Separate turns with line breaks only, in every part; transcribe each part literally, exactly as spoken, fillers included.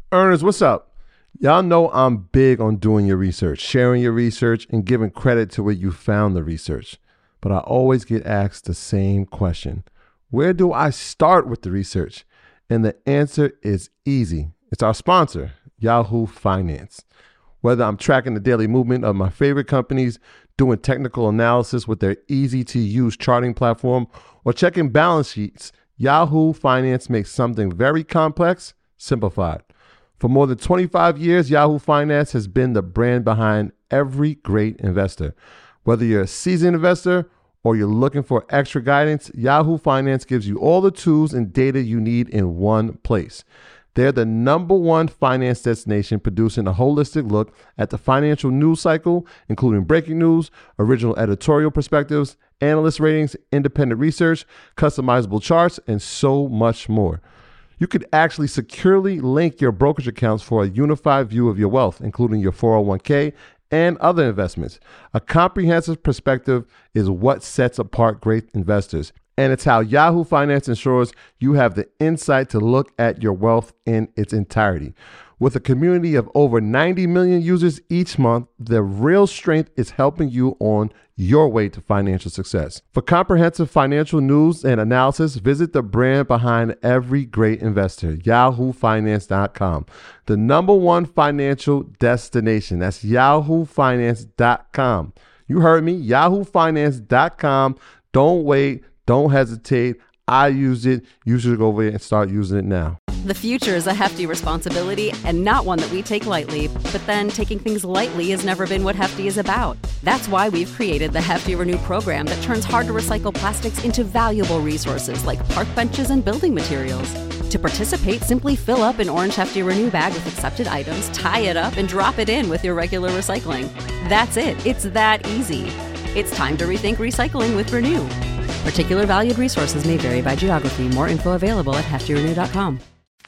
Earners, what's up? Y'all know I'm big on doing your research, sharing your research, and giving credit to where you found the research. But I always get asked the same question. Where do I start with the research? And the answer is easy. It's our sponsor, Yahoo Finance. Whether I'm tracking the daily movement of my favorite companies, doing technical analysis with their easy-to-use charting platform, or checking balance sheets, Yahoo Finance makes something very complex simplified. For more than twenty-five years, Yahoo Finance has been the brand behind every great investor. Whether you're a seasoned investor or you're looking for extra guidance, Yahoo Finance gives you all the tools and data you need in one place. They're the number one finance destination, producing a holistic look at the financial news cycle, including breaking news, original editorial perspectives, analyst ratings, independent research, customizable charts, and so much more. You could actually securely link your brokerage accounts for a unified view of your wealth, including your four oh one k and other investments. A comprehensive perspective is what sets apart great investors, and it's how Yahoo Finance ensures you have the insight to look at your wealth in its entirety. With a community of over ninety million users each month, the real strength is helping you on your way to financial success. For comprehensive financial news and analysis, visit the brand behind every great investor, yahoo finance dot com. The number one financial destination. That's yahoo finance dot com. You heard me, yahoo finance dot com. Don't wait. Don't hesitate. I use it. You should go over there and start using it now.
The future is a hefty responsibility and not one that we take lightly. But then taking things lightly has never been what Hefty is about. That's why we've created the Hefty Renew program that turns hard-to-recycle plastics into valuable resources like park benches and building materials. To participate, simply fill up an orange Hefty Renew bag with accepted items, tie it up, and drop it in with your regular recycling. That's it. It's that easy. It's time to rethink recycling with Renew. Particular valued resources may vary by geography. More info available at hefty renew dot com.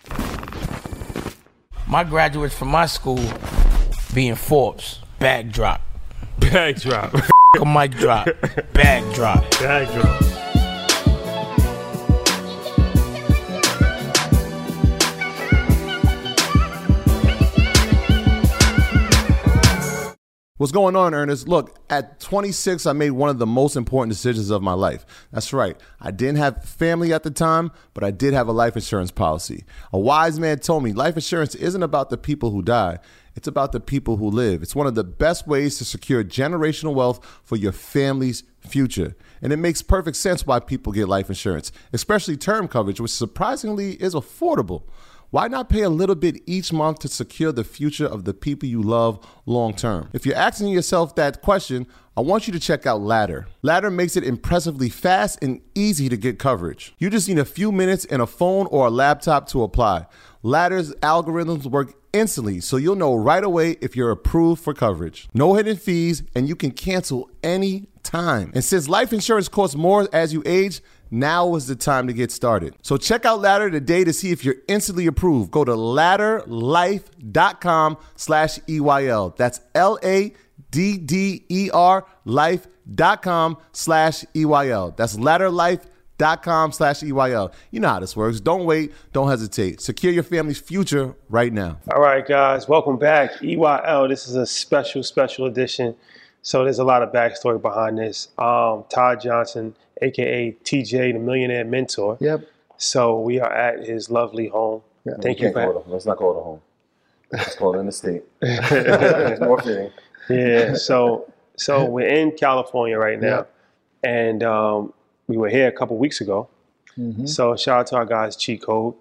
My graduates from my school being Forbes, bag drop.
Bag drop.
A mic drop. Bag drop.
Bag drop.
What's going on, earners? Look, at twenty-six, I made one of the most important decisions of my life. That's right. I didn't have family at the time, but I did have a life insurance policy. A wise man told me life insurance isn't about the people who die. It's about the people who live. It's one of the best ways to secure generational wealth for your family's future. And it makes perfect sense why people get life insurance, especially term coverage, which surprisingly is affordable. Why not pay a little bit each month to secure the future of the people you love long term? If you're asking yourself that question, I want you to check out Ladder. Ladder makes it impressively fast and easy to get coverage. You just need a few minutes and a phone or a laptop to apply. Ladder's algorithms work instantly, so you'll know right away if you're approved for coverage. No hidden fees, and you can cancel any time. And since life insurance costs more as you age, now is the time to get started. So check out Ladder today to see if you're instantly approved. Go to ladder life dot com slash E Y L. That's L A D D E R life dot com slash E Y L. That's ladder life dot com slash E Y L. You know how this works. Don't wait. Don't hesitate. Secure your family's future right now.
All right, guys. Welcome back. E Y L. This is a special, special edition. So there's a lot of backstory behind this. Um, Todd Johnson, a k a. T J, the Millionaire Mentor.
Yep.
So we are at his lovely home.
Yeah,
Thank you for
Let's not call it a home. Let's call it in the state. It's more fitting.
Yeah. So so we're in California right now,
Yep.
and um, we were here a couple weeks ago.
Mm-hmm.
So shout out to our guys, Cheat Code,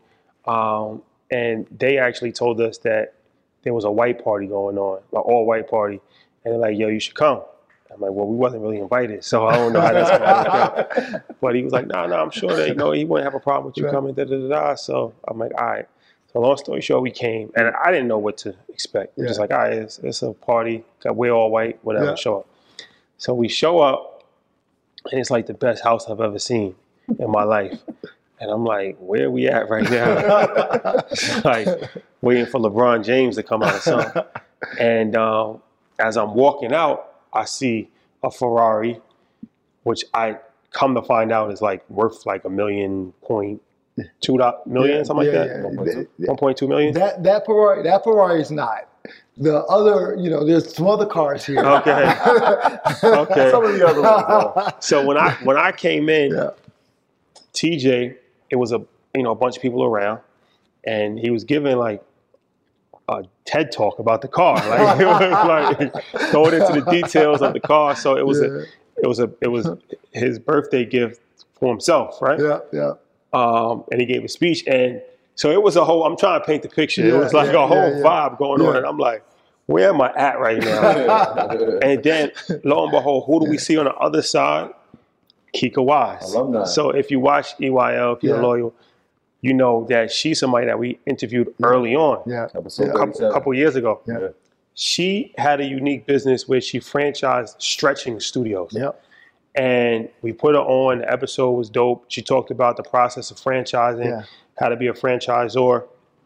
um, and they actually told us that there was a white party going on, an all white party, and they're like, "Yo, you should come." I'm like, well, we wasn't really invited, so I don't know how that's going to work out. But he was like, no, no, I'm sure that, you know, he wouldn't have a problem with you
Right.
coming, da, da, da, da. So I'm like, all right. So long story short, we came, and I didn't know what to expect. We're
Yeah.
just like, all right, it's, it's a party, we're all white, whatever,
Yeah.
show up. So we show up, and it's like the best house I've ever seen in my life. And I'm like, where are we at right now? It's like waiting for LeBron James to come out or something. And um, as I'm walking out, I see a Ferrari, which I come to find out is like worth like a million point two dot million,
Yeah,
something
yeah,
like
yeah.
that.
Yeah.
one point two million.
That that Ferrari that Ferrari is not. The other, you know, there's some other cars here.
Okay. Okay.
Some of the other ones, though.
So when I when I came in,
Yeah.
T J, it was a you know a bunch of people around, and he was giving like a TED talk about the car, like, it was like going into the details of the car. So it was
Yeah.
a it was a it was his birthday gift for himself, right?
Yeah, yeah.
Um, and he gave a speech, and so it was a whole. I'm trying to paint the picture.
Yeah,
it was like
yeah,
a whole
yeah, yeah.
vibe going on,
Yeah.
and I'm like, where am I at right now? And then, lo and behold, who do we see on the other side? Kika Wise.
Alumni.
So if you watch E Y L, if you're
Yeah.
loyal, you know that she's somebody that we interviewed early on,
Yeah.
Episode
Yeah.
a couple,
thirty-seven.
couple years ago.
Yeah.
She had a unique business where she franchised stretching studios.
Yep.
And we put her on. The episode was dope. She talked about the process of franchising,
Yeah.
how to be a franchisor.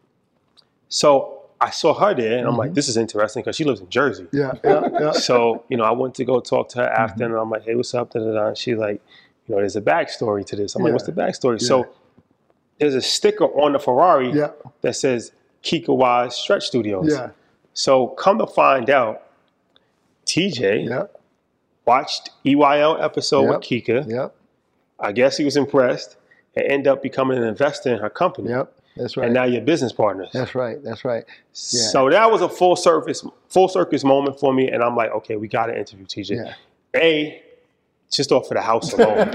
So I saw her there, and I'm like, this is interesting because she lives in Jersey.
Yeah, yeah, yeah.
So, you know, I went to go talk to her after,
Mm-hmm.
and I'm like, hey, what's up? Da, da, da. And she's like, you know, there's a backstory to this. I'm like,
Yeah.
what's the backstory?
Yeah.
So there's a sticker on the Ferrari
Yeah.
that says Kika Wise Stretch Studios.
Yeah,
So come to find out, T J
yeah,
watched E Y L episode
Yep.
with Kika.
yep,
I guess he was impressed and ended up becoming an investor in her company.
yep. That's right.
And now you're business partners.
That's right. That's right.
So that was a full surface, full circus moment for me. And I'm like, okay, we got to interview T J.
Yeah.
A, just off of the house alone,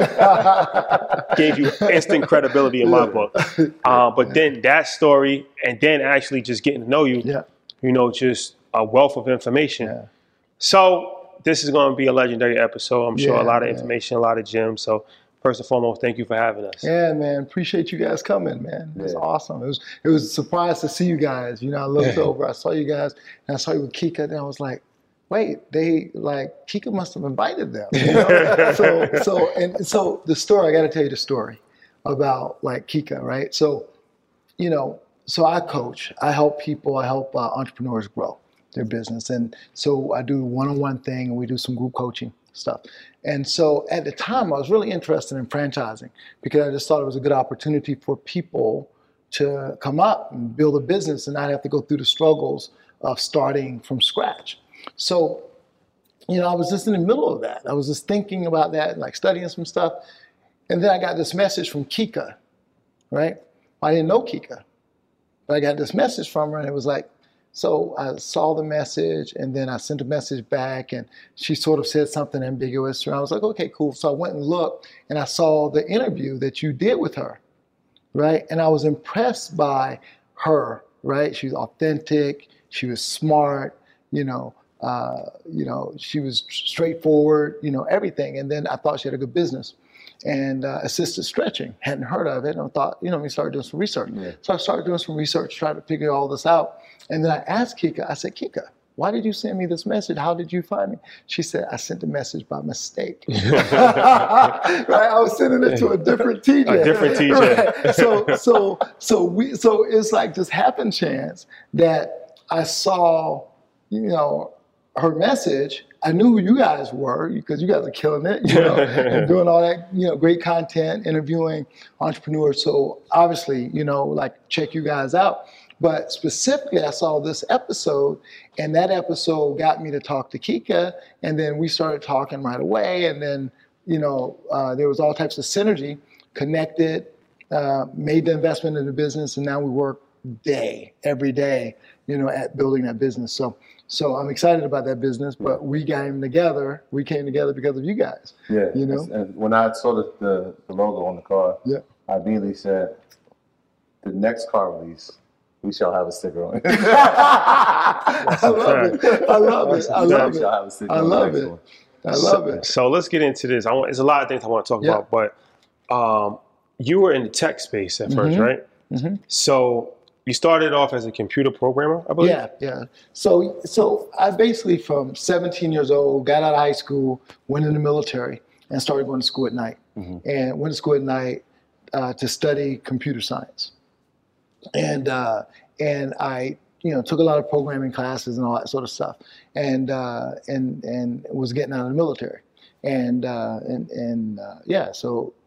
gave you instant credibility in my book. Uh, but then that story, and then actually just getting to know you,
Yeah.
you know, just a wealth of information.
Yeah.
So this is going to be a legendary episode. I'm sure
Yeah,
a lot of
yeah.
information, a lot of gems. So first and foremost, thank you for having us.
Yeah, man. Appreciate you guys coming, man. It was
Yeah.
awesome. It was it was a surprise to see you guys. You know, I looked over, I saw you guys, and I saw you with Kika, and I was like, wait, they like Kika must have invited them. You know? so so and so the story, I gotta tell you the story about like Kika, right? So, you know, so I coach, I help people, I help uh, entrepreneurs grow their business. And so I do one-on-one thing, and we do some group coaching stuff. And so at the time, I was really interested in franchising because I just thought it was a good opportunity for people to come up and build a business and not have to go through the struggles of starting from scratch. So, you know, I was just in the middle of that. I was just thinking about that, like studying some stuff. And then I got this message from Kika, right? I didn't know Kika, but I got this message from her, and it was like, so I saw the message, and then I sent a message back, and she sort of said something ambiguous. And I was like, okay, cool. So I went and looked, and I saw the interview that you did with her, right? And I was impressed by her, right? She was authentic. She was smart, you know, uh, you know, she was straightforward, you know, everything. And then I thought she had a good business. And uh, assisted stretching, hadn't heard of it. And I thought, you know, we started doing some research.
Yeah.
So I started doing some research, trying to figure all this out. And then I asked Kika, I said, Kika, why did you send me this message? How did you find me? She said, I sent the message by mistake. Right? I was sending it to a different T J.
A different T J.
Right? So, so, so we, so it's like just happen chance that I saw, you know, her message. I knew who you guys were because you guys are killing it, you know, and doing all that, you know, great content, interviewing entrepreneurs. So obviously, you know, like check you guys out. But specifically, I saw this episode, and that episode got me to talk to Kika, and then we started talking right away. And then, you know, uh, there was all types of synergy, connected, uh, made the investment in the business, and now we work day, every day, you know, at building that business. So. So I'm excited about that business, but we came together. We came together because of you guys.
Yeah.
You know?
And when I saw the, the, the logo on the car,
Yeah.
I immediately said, the next car release, we shall have a sticker on it.
I love it. I love it. I love
We
it.
shall have a sticker
I
on the
love
next
it.
one.
I love it.
So let's get into this. I want, there's a lot of things I want to talk
Yeah.
about, but um, you were in the tech space at first,
Mhm.
right?
Mm-hmm.
So you started off as a computer programmer, I believe?
Yeah, yeah. So, so I basically from seventeen years old, got out of high school, went in the military, and started going to school at night.
Mm-hmm.
And went to school at night uh, to study computer science. And uh, and I, you know, took a lot of programming classes and all that sort of stuff. And uh, and and was getting out of the military. And uh, and and uh, yeah, so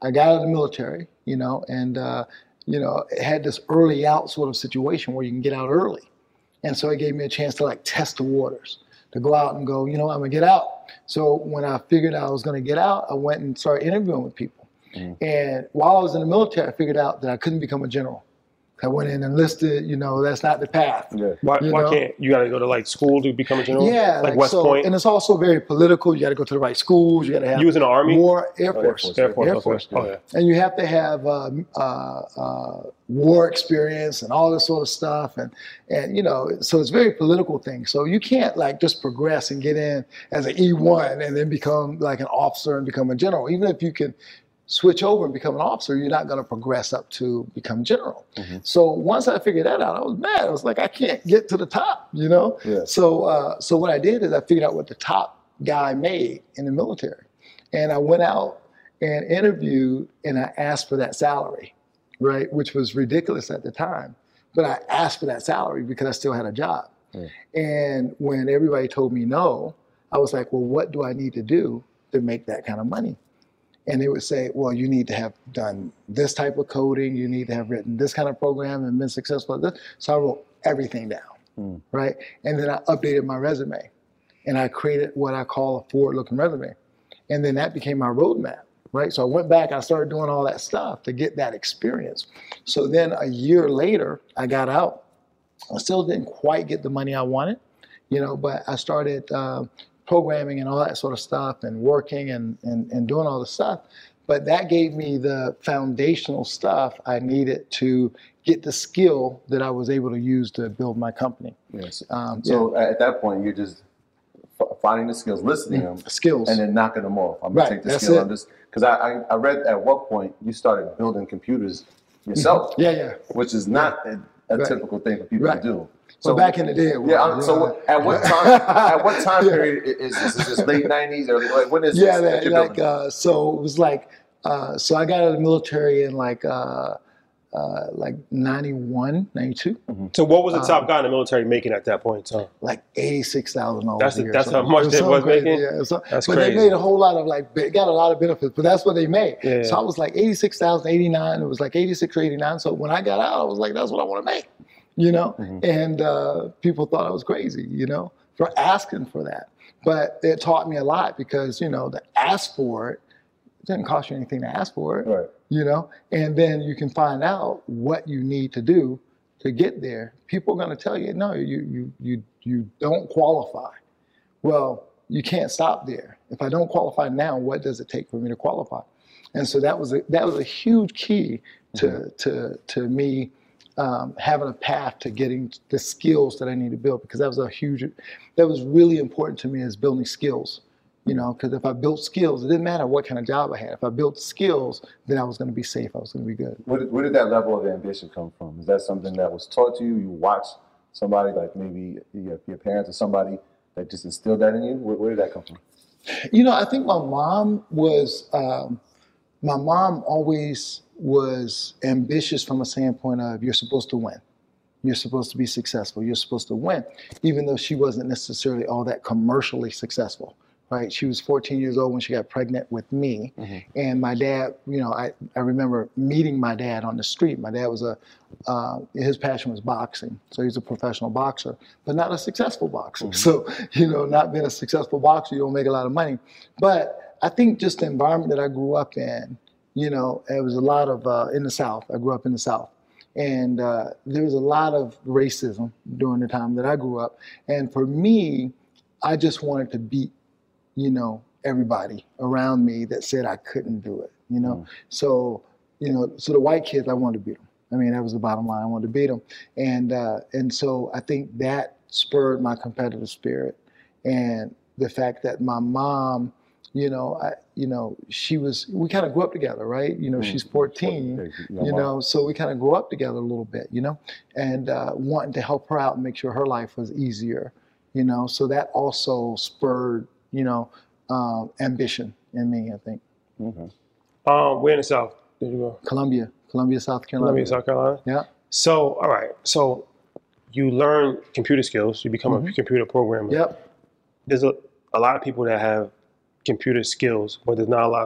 I got out of the military, you know, and, uh, you know, it had this early out sort of situation where you can get out early. And so it gave me a chance to like test the waters, to go out and go, you know, I'm gonna get out. So when I figured out I was gonna get out, I went and started interviewing with people. Mm. And while I was in the military, I figured out that I couldn't become a general. I went in and enlisted, you know, that's not the path.
Yeah. Why, why can't you got to go to like school to become a general?
Yeah,
like,
like
West
so,
Point.
And it's also very political. You got to go to the right schools. You got to have.
You was in the Army?
War, Air Force,
oh, Air Force,
Air
Air
Force.
Force. Oh, yeah.
And you have to have uh, uh, uh, war experience and all this sort of stuff, and and you know, so it's a very political thing. So you can't like just progress and get in as an E one and then become like an officer and become a general. Even if you can switch over and become an officer, you're not going to progress up to become general. Mm-hmm. So once I figured that out, I was mad. I was like, I can't get to the top, you know? Yeah. So uh, so what I did is I figured out what the top guy made in the military. And I went out and interviewed and I asked for that salary, right? Which was ridiculous at the time. But I asked for that salary because I still had a job. Mm. And when everybody told me no, I was like, well, what do I need to do to make that kind of money? And they would say, well, you need to have done this type of coding. You need to have written this kind of program and been successful at this. So I wrote everything down, mm. right? And then I updated my resume. And I created what I call a forward-looking resume. And then that became my roadmap, right? So I went back and I started doing all that stuff to get that experience. So then a year later, I got out. I still didn't quite get the money I wanted, you know, but I started uh, programming and all that sort of stuff and working and, and, and doing all the stuff. But that gave me the foundational stuff I needed to get the skill that I was able to use to build my company.
Yes. Um, so yeah. At that point, you're just finding the skills, listening mm-hmm. them,
skills,
and then knocking them off. I'm gonna
right.
take the
That's
skill.
it.
I'm just because I, I I read at what point you started building computers yourself.
Mm-hmm. Yeah, yeah.
Which is not a, a right. typical thing for people
right.
to do.
So well, back in the day, it was,
yeah. So yeah. at what time? At what time period is this? Is this late nineties or like when is
yeah,
this?
Yeah, like uh, so it was like uh, so I got out of the military in like uh, uh, like ninety-one, ninety-two.
Mm-hmm. So what was the top um, guy in the military making at that point in time?
Like eighty-six thousand dollars.
That's
a year.
that's
so
how much they was
crazy.
making.
Yeah, so,
that's
but
crazy.
They made a whole lot of like got a lot of benefits, but that's what they made.
Yeah.
So I was like eighty-six thousand, eighty-nine. It was like eighty-six or eighty-nine. So when I got out, I was like, that's what I want to make. You know, mm-hmm. and uh, people thought I was crazy, you know, for asking for that. But it taught me a lot because, you know, to ask for it, it didn't cost you anything to ask for it,
right.
you know, and then you can find out what you need to do to get there. People are going to tell you, no, you, you, you, you don't qualify. Well, you can't stop there. If I don't qualify now, what does it take for me to qualify? And so that was a, that was a huge key to, mm-hmm. to, to me Um, having a path to getting the skills that I need to build, because that was a huge, that was really important to me, is building skills, you know, because if I built skills, it didn't matter what kind of job I had. If I built skills, then I was going to be safe. I was going to be good.
Where did, where did that level of ambition come from? Is that something that was taught to you? You watched somebody, like maybe your, your parents or somebody that just instilled that in you? Where, where did that come from?
You know, I think my mom was, um, my mom always was ambitious from a standpoint of you're supposed to win. You're supposed to be successful. You're supposed to win, even though she wasn't necessarily all that commercially successful, right? She was fourteen years old when she got pregnant with me. Mm-hmm. And my dad, you know, I, I remember meeting my dad on the street. My dad was a, uh, his passion was boxing. So he's a professional boxer, but not a successful boxer. Mm-hmm. So, you know, not being a successful boxer, you don't make a lot of money. But I think just the environment that I grew up in, you know, it was a lot of, uh, in the South. I grew up in the South. And uh, there was a lot of racism during the time that I grew up. And for me, I just wanted to beat, you know, everybody around me that said I couldn't do it, you know. Mm. So, you know, so the white kids, I wanted to beat them. I mean, that was the bottom line. I wanted to beat them. And, uh, and so I think that spurred my competitive spirit. And the fact that my mom, you know, I, you know, she was, we kind of grew up together, right? You know, mm-hmm. she's fourteen, you know, so we kind of grew up together a little bit, you know, and uh, wanting to help her out and make sure her life was easier, you know, so that also spurred, you know, um, ambition in me, I think.
Mm-hmm. Um, where in the South did you go?
Columbia, Columbia, South Carolina.
Columbia, South Carolina?
Yeah.
So, all right, so you learn computer skills, you become mm-hmm. a computer programmer.
Yep.
There's a, a lot of people that have computer skills, but there's not a lot of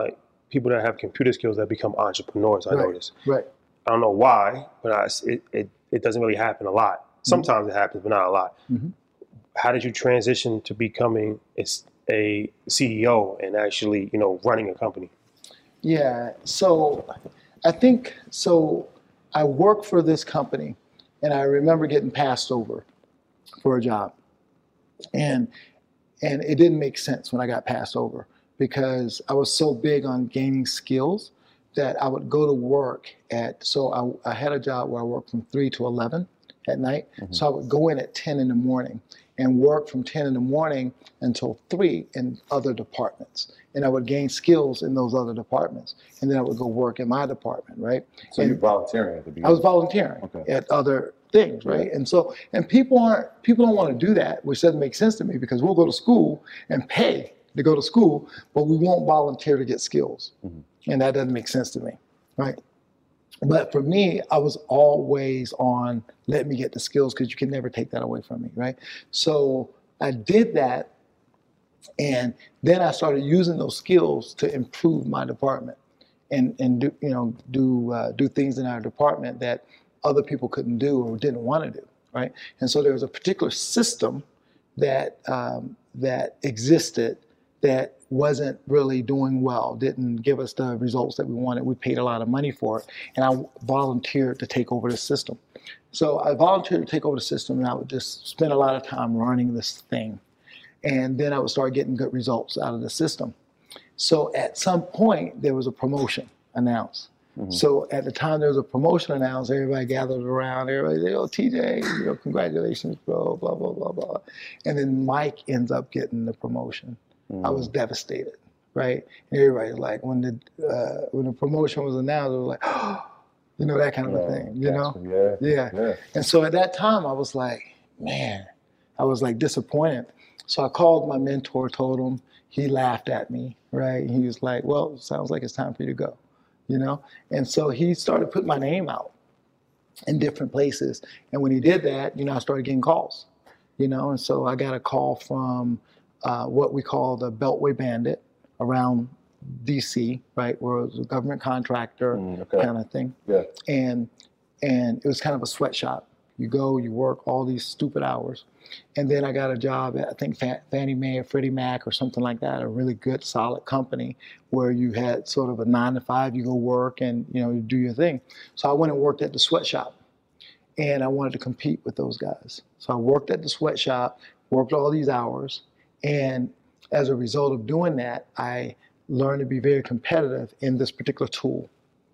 people that have computer skills that become entrepreneurs. I
Right.
notice.
Right.
I don't know why, but I, it, it it doesn't really happen a lot. Sometimes it happens, but not a lot.
Mhm.
How did you transition to becoming a, s- a C E O and actually, you know, running a company?
Yeah. So I think so. I worked for this company, and I remember getting passed over for a job, and and it didn't make sense when I got passed over because I was so big on gaining skills that I would go to work at. So I, I had a job where I worked from three to eleven at night. So I would go in at ten in the morning and work from ten in the morning until three in other departments. And I would gain skills in those other departments. And then I would go work in my department, right?
So
And
you're volunteering at the beginning.
I was volunteering
Okay.
at other things, right? And so, and people aren't, people don't want to do that, which doesn't make sense to me because we'll go to school and pay to go to school, but we won't volunteer to get skills. And that doesn't make sense to me, right? But for me, I was always on, let me get the skills because you can never take that away from me, right? So I did that. And then I started using those skills to improve my department and, and do, you know, do, uh, do things in our department that other people couldn't do or didn't want to do, right? And so there was a particular system that, um, that existed that wasn't really doing well, didn't give us the results that we wanted. We paid a lot of money for it. And I volunteered to take over the system. So I volunteered to take over the system, and I would just spend a lot of time running this thing. And then I would start getting good results out of the system. So at some point, there was a promotion announced. Mm-hmm. So at the time there was a promotion announced, everybody gathered around, everybody said, oh, T J, you know, congratulations, bro, blah, blah, blah, blah. And then Mike ends up getting the promotion. Mm-hmm. I was devastated, right? And everybody's like, when the uh, when the promotion was announced, it was like, oh, you know, that kind of
Yeah,
a thing, you know?
Yeah,
Yeah.
yeah.
And so at that time, I was like, man, I was like disappointed. So I called my mentor, told him, he laughed at me, right? He was like, well, it sounds like it's time for you to go, you know? And so he started putting my name out in different places. And when he did that, you know, I started getting calls, you know? And so I got a call from uh, what we call the Beltway Bandit around D C, right? Where it was a government contractor
Mm, okay.
kind of thing.
Yeah.
And, and it was kind of a sweatshop. You go, you work all these stupid hours. And then I got a job at, I think, Fannie Mae or Freddie Mac or something like that, a really good, solid company where you had sort of a nine to five, you go work and, you know, you do your thing. So I went and worked at the sweatshop, and I wanted to compete with those guys. So I worked at the sweatshop, worked all these hours, and as a result of doing that, I learned to be very competitive in this particular tool.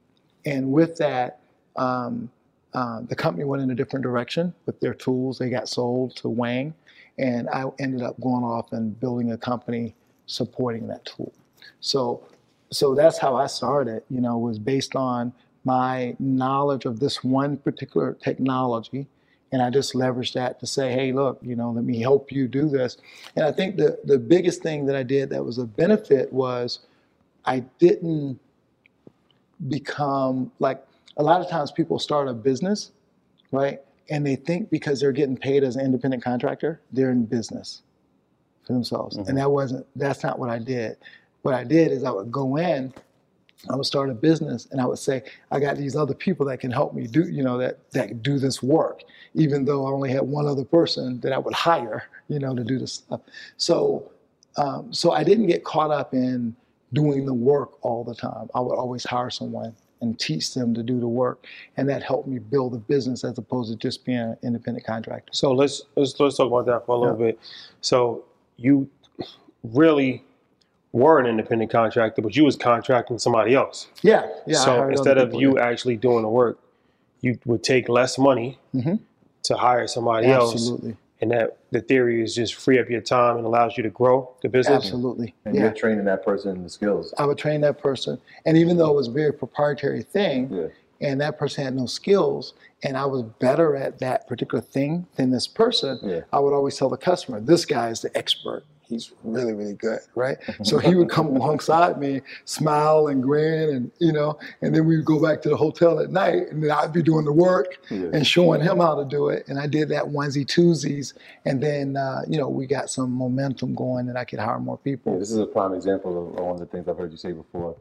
And with that, um, Uh, the company went in a different direction with their tools. They got sold to Wang, and I ended up going off and building a company supporting that tool. So, so that's how I started. You know, was based on my knowledge of this one particular technology, and I just leveraged that to say, hey, look, you know, let me help you do this. And I think the the biggest thing that I did that was a benefit was I didn't become like. A lot of times people start a business, right? And they think because they're getting paid as an independent contractor, they're in business for themselves. Mm-hmm. And that wasn't, that's not what I did. What I did is I would go in, I would start a business, and I would say, I got these other people that can help me do, you know, that, that do this work, even though I only had one other person that I would hire, you know, to do this stuff. So, um, so I didn't get caught up in doing the work all the time. I would always hire someone and teach them to do the work, and that helped me build a business as opposed to just being an independent contractor.
So let's let's let's talk about that for a little yeah. bit. So you really were an independent contractor, but you was contracting somebody else.
Yeah, yeah.
So instead of you yeah. actually doing the work, you would take less money mm-hmm. to hire somebody
Absolutely.
else.
Absolutely.
And that the theory is just free up your time and allows you to grow the business.
Absolutely.
And
yeah.
you're training that person in the skills.
I would train that person. And even though it was a very proprietary thing,
yeah.
and that person had no skills, and I was better at that particular thing than this person,
yeah.
I would always tell the customer, this guy is the expert. He's really, really good, right? So he would come alongside me, smile and grin, and, you know, and then we would go back to the hotel at night, and then I'd be doing the work yeah. and showing him how to do it. And I did that onesie twosies, and then, uh, you know, we got some momentum going, and I could hire more people.
Yeah, this is a prime example of one of the things I've heard you say before.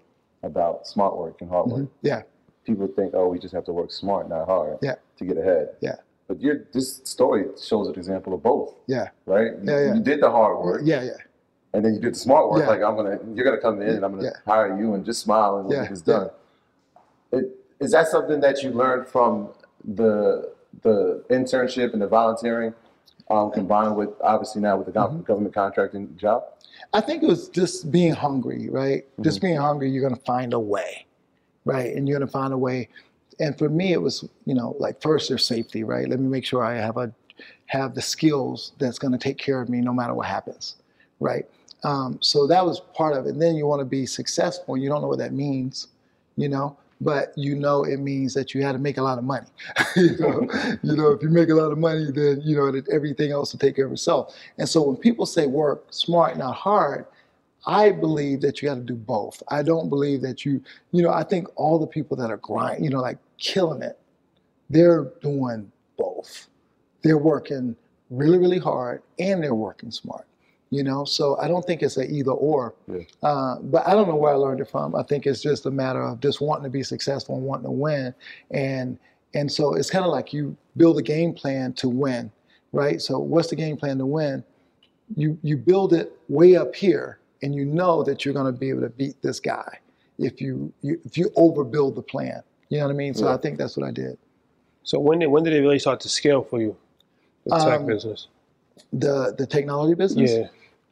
about smart work and hard work.
Mm-hmm. Yeah.
People think, oh, we just have to work smart, not hard,
yeah.
to get ahead.
Yeah.
But your this story shows an example of both.
Yeah.
Right?
Yeah,
you,
yeah.
you did the hard work.
Yeah, yeah.
And then you did the smart work.
Yeah.
Like, I'm gonna, you're gonna come in and I'm gonna
yeah.
hire you and just smile and we'll
yeah.
get this done. Yeah. It, is that something that you learned from the the internship and the volunteering, um, combined with obviously now with the mm-hmm. government contracting job?
I think it was just being hungry, right? Mm-hmm. Just being hungry, you're gonna find a way, right? And you're gonna find a way. And for me, it was, you know, like first there's safety, right? Let me make sure I have a have the skills that's gonna take care of me no matter what happens, right? Um, so that was part of it. And then you wanna be successful. You don't know what that means, you know? But you know it means that you had to make a lot of money. you know, you know, if you make a lot of money, then you know that everything else will take care of itself. And so when people say work smart, not hard, I believe that you got to do both. I don't believe that you, you know, I think all the people that are grind, you know, like killing it, they're doing both. They're working really, really hard and they're working smart. You know, so I don't think it's an either or, yeah. uh, but I don't know where I learned it from. I think it's just a matter of just wanting to be successful and wanting to win. And and so it's kind of like you build a game plan to win, right? So what's the game plan to win? You you build it way up here and you know that you're going to be able to beat this guy if you, you if you overbuild the plan. You know what I mean? So yeah. I think that's what I did.
So when did when did it really start to scale for you, the tech um, business?
The the technology business?
Yeah.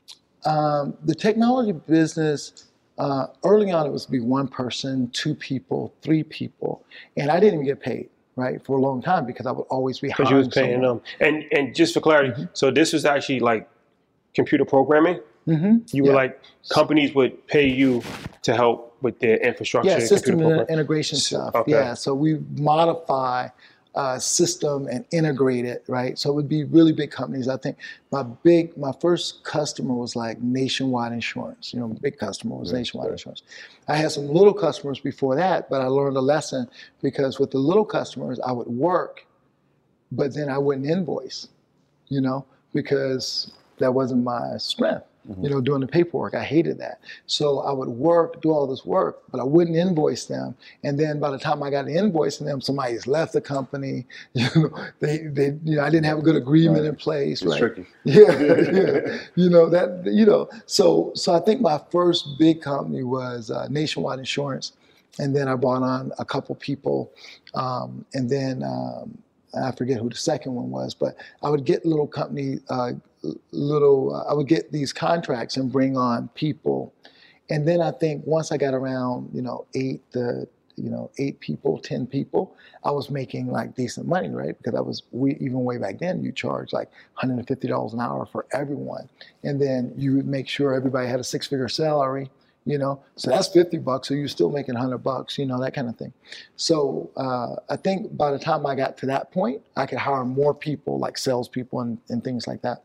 Um, the technology business, uh, early on, it was to be one person, two people, three people. And I didn't even get paid, right, for a long time because I would always be hiring
Because you was paying
someone.
them. And and just for clarity, mm-hmm. so this was actually like computer programming?
Mm-hmm.
You were
yeah.
like, companies would pay you to help with their infrastructure?
Yeah,
and
system
computer
in- integration stuff.
Okay.
Yeah, so we modify Uh, system and integrate it, right? So it would be really big companies. I think my big, my first customer was like Nationwide Insurance. You know, big customer was yeah, Nationwide yeah. Insurance. I had some little customers before that, but I learned a lesson because with the little customers, I would work, but then I wouldn't invoice, you know, because that wasn't my strength. Mm-hmm. You know, doing the paperwork, I hated that. So I would work, do all this work, but I wouldn't invoice them. And then by the time I got to invoicing them, somebody's left the company. You know, they, they, you know, I didn't have a good agreement right. in place.
It's
right?
tricky.
Yeah, yeah. You know that. You know, so so I think my first big company was uh, Nationwide Insurance, and then I brought on a couple people, um, and then. Um, I forget who the second one was, but I would get little company, uh, little, uh, I would get these contracts and bring on people. And then I think once I got around, you know, eight, to, you know, eight people, ten people, I was making like decent money, right? Because I was, we even way back then, you charge like one hundred fifty dollars an hour for everyone. And then you would make sure everybody had a six figure salary. You know, so that's fifty bucks. So you're still making one hundred bucks, you know, that kind of thing. So uh, I think by the time I got to that point, I could hire more people, like salespeople and, and things like that.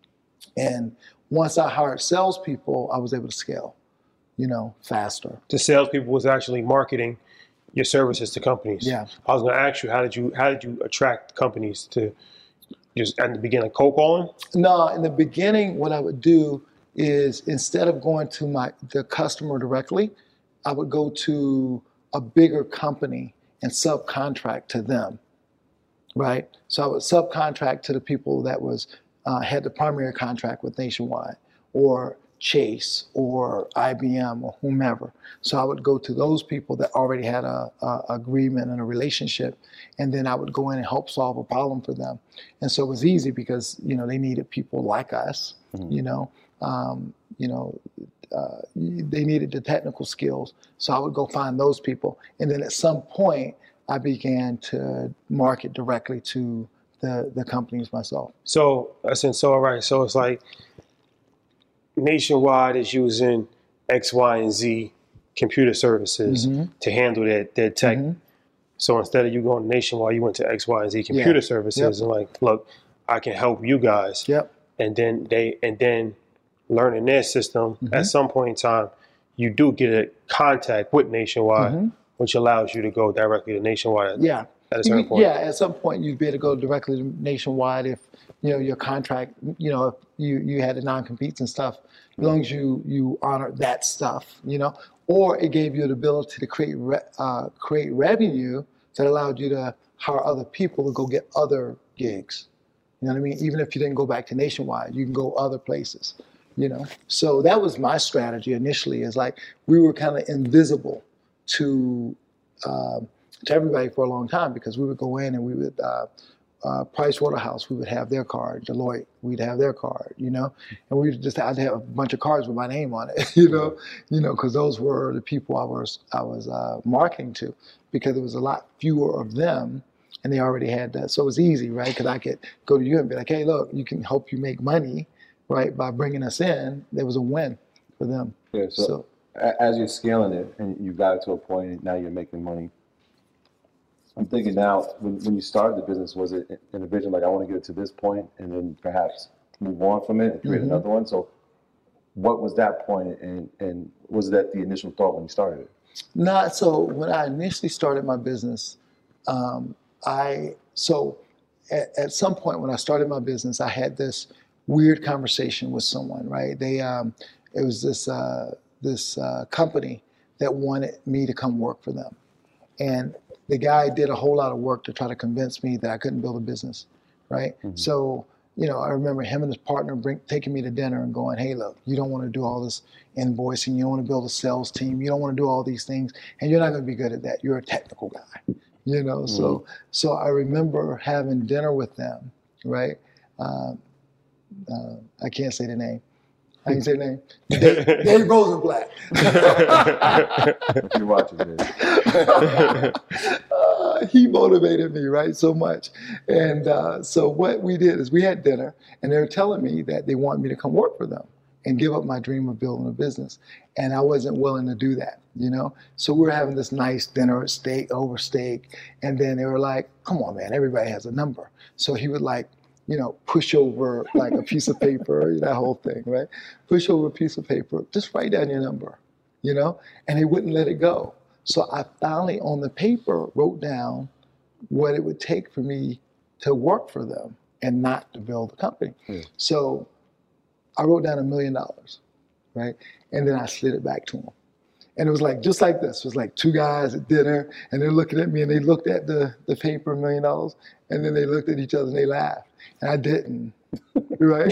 And once I hired salespeople, I was able to scale, you know, faster.
The salespeople was actually marketing your services to companies.
Yeah.
I was going to ask you, how did you how did you attract companies to just at the beginning, cold calling?
No, in the beginning, what I would do is instead of going to my the customer directly, I would go to a bigger company and subcontract to them, right? So I would subcontract to the people that was uh, had the primary contract with Nationwide or Chase or I B M or whomever. So I would go to those people that already had a, a agreement and a relationship, and then I would go in and help solve a problem for them. And so it was easy because you know they needed people like us, mm-hmm. you know. Um, you know, uh, they needed the technical skills. So I would go find those people. And then at some point, I began to market directly to the, the companies myself.
So, I said, so, all right. So it's like Nationwide is using X, Y, and Z computer services mm-hmm. to handle their, their tech. Mm-hmm. So instead of you going to Nationwide, you went to X, Y, and Z computer yeah. services yep. and like, look, I can help you guys.
Yep.
And then they, and then, learning their system, mm-hmm. at some point in time, you do get a contact with Nationwide, mm-hmm. which allows you to go directly to Nationwide
yeah.
at a certain
You-
point.
Yeah, at some point you'd be able to go directly to Nationwide if you know your contract. You know, if you you had the non-competes and stuff. As long as you you honor that stuff, you know, or it gave you the ability to create re, uh, create revenue that allowed you to hire other people to go get other gigs. You know what I mean? Even if you didn't go back to Nationwide, you can go other places. You know, so that was my strategy initially. Is like we were kind of invisible to um, to everybody for a long time because we would go in and we would uh, uh, Price Waterhouse, we would have their card. Deloitte, we'd have their card. You know, and we just I'd have a bunch of cards with my name on it. You know, you know, because those were the people I was I was uh, marketing to because there was a lot fewer of them. And they already had that. So it was easy, right? Because I could go to you and be like, hey, look, you can help you make money, right? By bringing us in. There was a win for them.
Yeah, so,
So-
a- as you're scaling it and you got it to a point and now you're making money, I'm thinking now, when, when you started the business, was it in a vision like, I want to get it to this point and then perhaps move on from it and create
Mhm.
another one? So what was that point and, and was that the initial thought when you started it?
Not so when I initially started my business, um, I so at, at some point when I started my business, I had this weird conversation with someone. Right? They um, it was this uh, this uh, company that wanted me to come work for them, and the guy did a whole lot of work to try to convince me that I couldn't build a business. Right?
Mhm.
So you know, I remember him and his partner bring, taking me to dinner and going, "Hey, look, you don't want to do all this invoicing. You don't want to build a sales team. You don't want to do all these things, and you're not going to be good at that. You're a technical guy." You know, so so I remember having dinner with them, right? Um, uh, I can't say the name. I can say the name. Dave, Dave Rosenblatt.
If you're watching this.
Uh, he motivated me, right, so much. And uh, so what we did is we had dinner, and they were telling me that they want me to come work for them and give up my dream of building a business. And I wasn't willing to do that, you know? So we were having this nice dinner, steak, over steak, and then they were like, come on, man, everybody has a number. So he would like, you know, push over like a piece of paper, that whole thing, right? Push over a piece of paper, just write down your number, you know? And he wouldn't let it go. So I finally, on the paper, wrote down what it would take for me to work for them and not to build a company.
Mm.
So I wrote down a million dollars, right? And then I slid it back to him. And it was like, just like this. It was like two guys at dinner, and they're looking at me, and they looked at the, the paper, a million dollars, and then they looked at each other, and they laughed. And I didn't, right?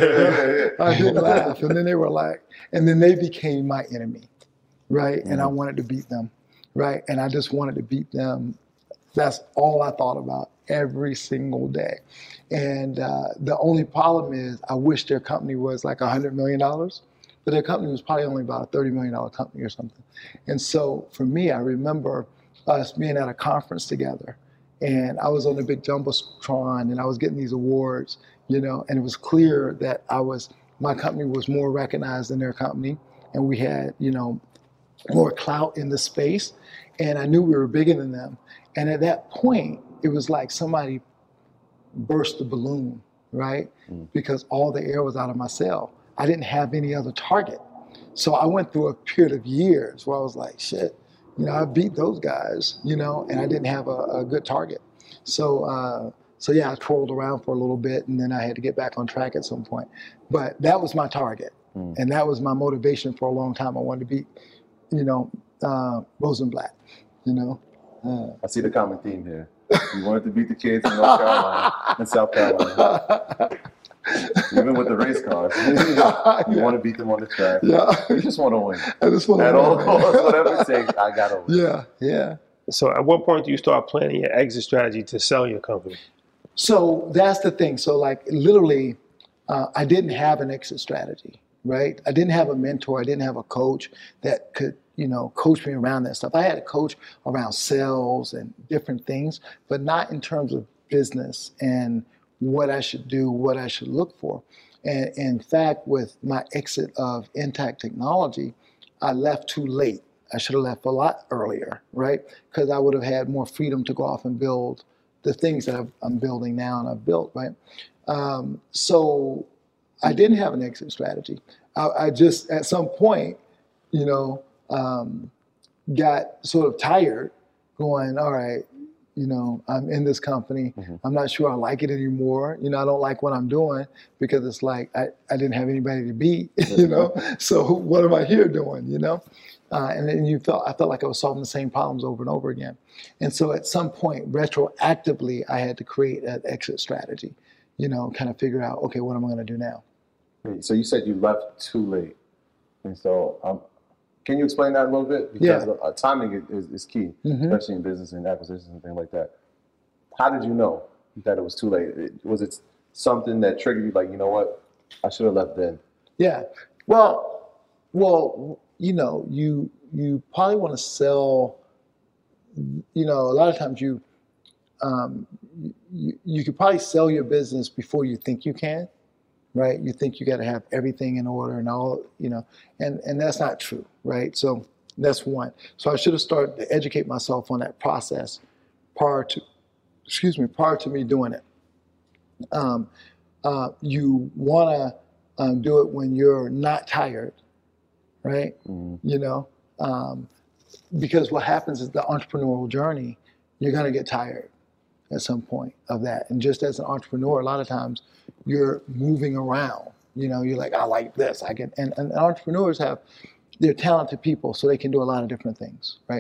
I didn't laugh. And then they were like, and then they became my enemy, right? And I wanted to beat them, right? And I just wanted to beat them. That's all I thought about every single day. And uh, the only problem is I wish their company was like one hundred million dollars, but their company was probably only about a thirty million dollars company or something. And so for me, I remember us being at a conference together, and I was on the big Jumbotron, and I was getting these awards, you know, and it was clear that I was, my company was more recognized than their company, and we had, you know, more clout in the space, and I knew we were bigger than them. And at that point, it was like somebody burst the balloon, right? Mm. Because all the air was out of my cell. I didn't have any other target. So I went through a period of years where I was like, shit, you know, I beat those guys, you know, and I didn't have a, a good target. So, uh, so yeah, I twirled around for a little bit, and then I had to get back on track at some point. But that was my target. Mm. And that was my motivation for a long time. I wanted to beat, you know, uh, Rosenblatt, you know. Uh,
I see the common theme here. You wanted to beat the kids in North Carolina and South Carolina. Even with the race cars. you
yeah.
want to beat them on the track.
Yeah.
You just want to win.
I just want to
At
win.
all costs, whatever it takes, I got to win.
Yeah, yeah.
So at what point do you start planning your exit strategy to sell your company?
So that's the thing. So like literally, uh, I didn't have an exit strategy, right? I didn't have a mentor. I didn't have a coach that could, you know, coach me around that stuff. I had a coach around sales and different things, but not in terms of business and what I should do, what I should look for. And in fact, with my exit of Intact Technology, I left too late. I should have left a lot earlier, right? Because I would have had more freedom to go off and build the things that I've, I'm building now and I've built, right? Um, so I didn't have an exit strategy. I, I just, at some point, you know, um, got sort of tired going, all right, you know, I'm in this company. Mm-hmm. I'm not sure I like it anymore. You know, I don't like what I'm doing because it's like I, I didn't have anybody to beat, you know. So what am I here doing, you know? Uh, and then you felt I felt like I was solving the same problems over and over again. And so at some point, retroactively, I had to create an exit strategy, you know, kind of figure out, okay, what am I going to do now?
So you said you left too late. And so um, can you explain that a little bit? Because
yeah.
the, uh, timing is, is key, mm-hmm. especially in business and acquisitions and things like that. How did you know that it was too late? It, was it something that triggered you like, you know what, I should have left then?
Yeah. Well, well, you know, you you probably want to sell, you know, a lot of times you, um, you, you could probably sell your business before you think you can. Right? You think you got to have everything in order and all, you know, and, and that's not true, right? So that's one. So I should have started to educate myself on that process prior to, excuse me, prior to me doing it. Um, uh, you want to um, do it when you're not tired, right? Mm-hmm. You know, um, because what happens is the entrepreneurial journey, you're going to get tired at some point of that. And just as an entrepreneur, a lot of times you're moving around, you know, you're like, I like this, I can, and, and entrepreneurs have, they're talented people, so they can do a lot of different things, right?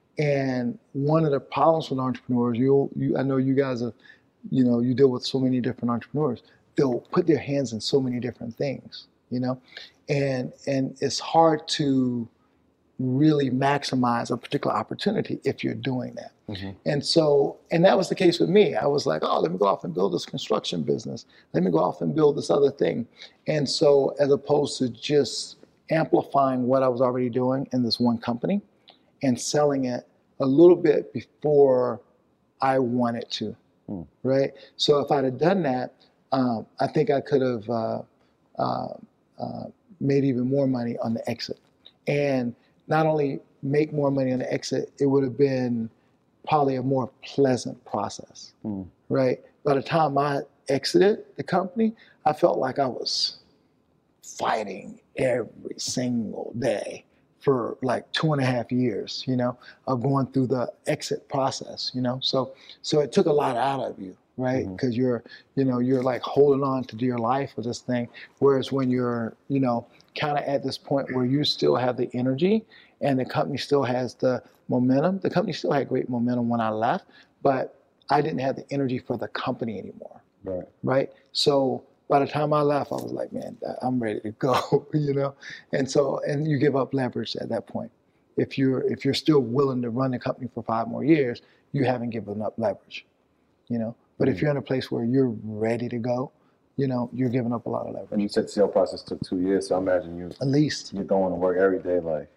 And one of the problems with entrepreneurs, you'll, you, I know you guys are, you know, you deal with so many different entrepreneurs, they'll put their hands in so many different things, you know, and, and it's hard to really maximize a particular opportunity if you're doing that. Mm-hmm. And so, and that was the case with me. I was like, oh, let me go off and build this construction business. Let me go off and build this other thing. And so as opposed to just amplifying what I was already doing in this one company and selling it a little bit before I wanted to, mm. right? So if I'd have done that, um, I think I could have uh, uh, uh, made even more money on the exit. And not only make more money on the exit, it would have been probably a more pleasant process, mm. right? By the time I exited the company, I felt like I was fighting every single day for like two and a half years, you know, of going through the exit process, you know? So so it took a lot out of you, right? Because mm-hmm. you're, you know, you're like holding on to your life with this thing. Whereas when you're, you know, kind of at this point where you still have the energy and the company still has the momentum. The company still had great momentum when I left, but I didn't have the energy for the company anymore.
Right.
Right. So by the time I left, I was like, man, I'm ready to go, you know? And so, and you give up leverage at that point. If you're, if you're still willing to run the company for five more years, you haven't given up leverage, you know? But mm-hmm. if you're in a place where you're ready to go, you know, you're giving up a lot of leverage.
And you said the sale process took two years, so I imagine you
at least
you're going to work every day, like.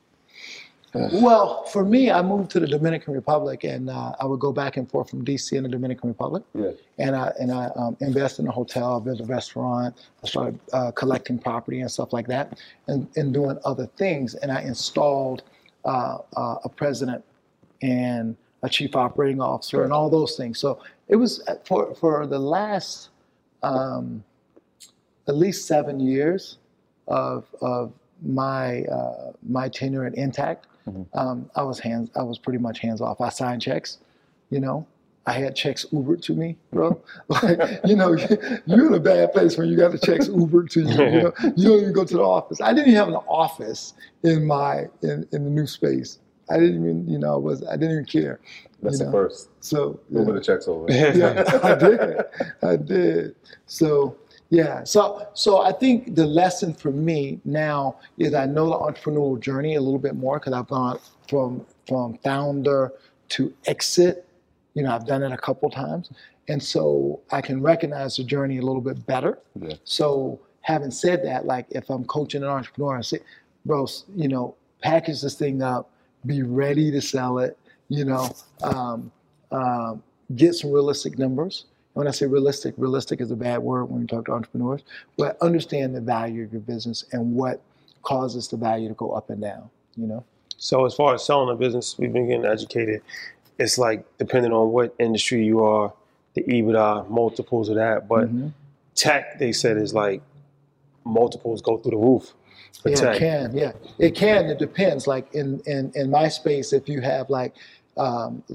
Well, for me, I moved to the Dominican Republic, and uh, I would go back and forth from D C and the Dominican Republic.
Yeah.
And I and I um, invest in a hotel, built a restaurant. I started uh, collecting property and stuff like that, and, and doing other things. And I installed uh, uh, a president and a chief operating officer, sure. and all those things. So it was for for the last um, at least seven years of of my uh, my tenure at Intact. Mm-hmm. Um, I was hands. I was pretty much hands off. I signed checks, you know. I had checks Ubered to me, bro. Like, you know, you're in a bad place when you got the checks Ubered to you. You know, you don't even go to the office. I didn't even have an office in my in, in the new space. I didn't even, you know, was I didn't even care.
That's
you
the
know?
first.
So
moving
yeah.
the checks over.
Yeah, I did. I did. So. Yeah, so so I think the lesson for me now is I know the entrepreneurial journey a little bit more because I've gone from from founder to exit. You know, I've done it a couple times, and so I can recognize the journey a little bit better.
Yeah.
So having said that, like if I'm coaching an entrepreneur, I say, bro, you know, package this thing up, be ready to sell it. You know, um, um, get some realistic numbers. When I say realistic, realistic is a bad word when we talk to entrepreneurs, but understand the value of your business and what causes the value to go up and down, you know?
So as far as selling a business, we've been getting educated. It's like, depending on what industry you are, the EBITDA, multiples of that. But mm-hmm. tech, they said, is like multiples go through the roof for
yeah,
tech.
It can, yeah. It can, it depends. Like in, in, in my space, if you have like, um, like,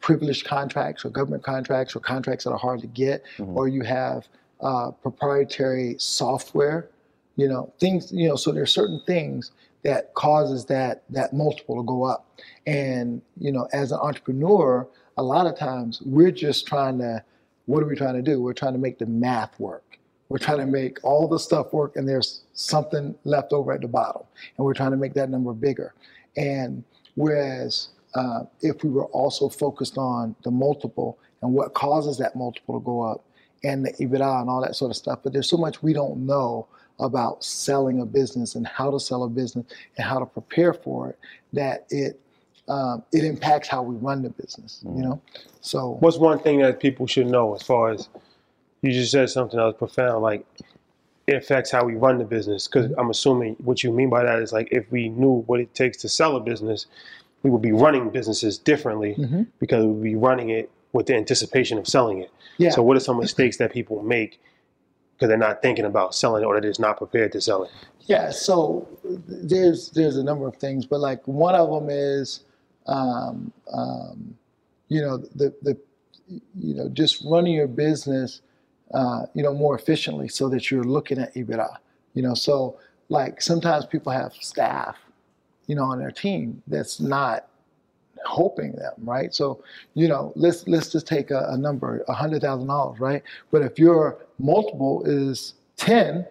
privileged contracts or government contracts or contracts that are hard to get, mm-hmm. or you have uh, proprietary software, you know, things, you know, so there's certain things that causes that that multiple to go up. And, you know, as an entrepreneur, a lot of times we're just trying to, what are we trying to do? We're trying to make the math work. We're trying to make all the stuff work, and there's something left over at the bottom. And we're trying to make that number bigger. And whereas uh, if we were also focused on the multiple and what causes that multiple to go up and the EBITDA and all that sort of stuff, but there's so much we don't know about selling a business and how to sell a business and how to prepare for it, that it um, it impacts how we run the business, mm-hmm. you know? So
what's one thing that people should know as far as, you just said something that was profound, like it affects how we run the business, because mm-hmm. I'm assuming what you mean by that is like if we knew what it takes to sell a business, we would be running businesses differently mm-hmm. because we would be running it with the anticipation of selling it. Yeah. So what are some mistakes that people make because they're not thinking about selling it or they're just not prepared to sell it?
Yeah, so there's there's a number of things, but like one of them is, um, um, you know, the the you know just running your business, uh, you know, more efficiently so that you're looking at EBITDA. You know, so like sometimes people have staff, you know, on their team that's not helping them, right? So, you know, let's let's just take a, a number, a hundred thousand dollars, right? But if your multiple is ten,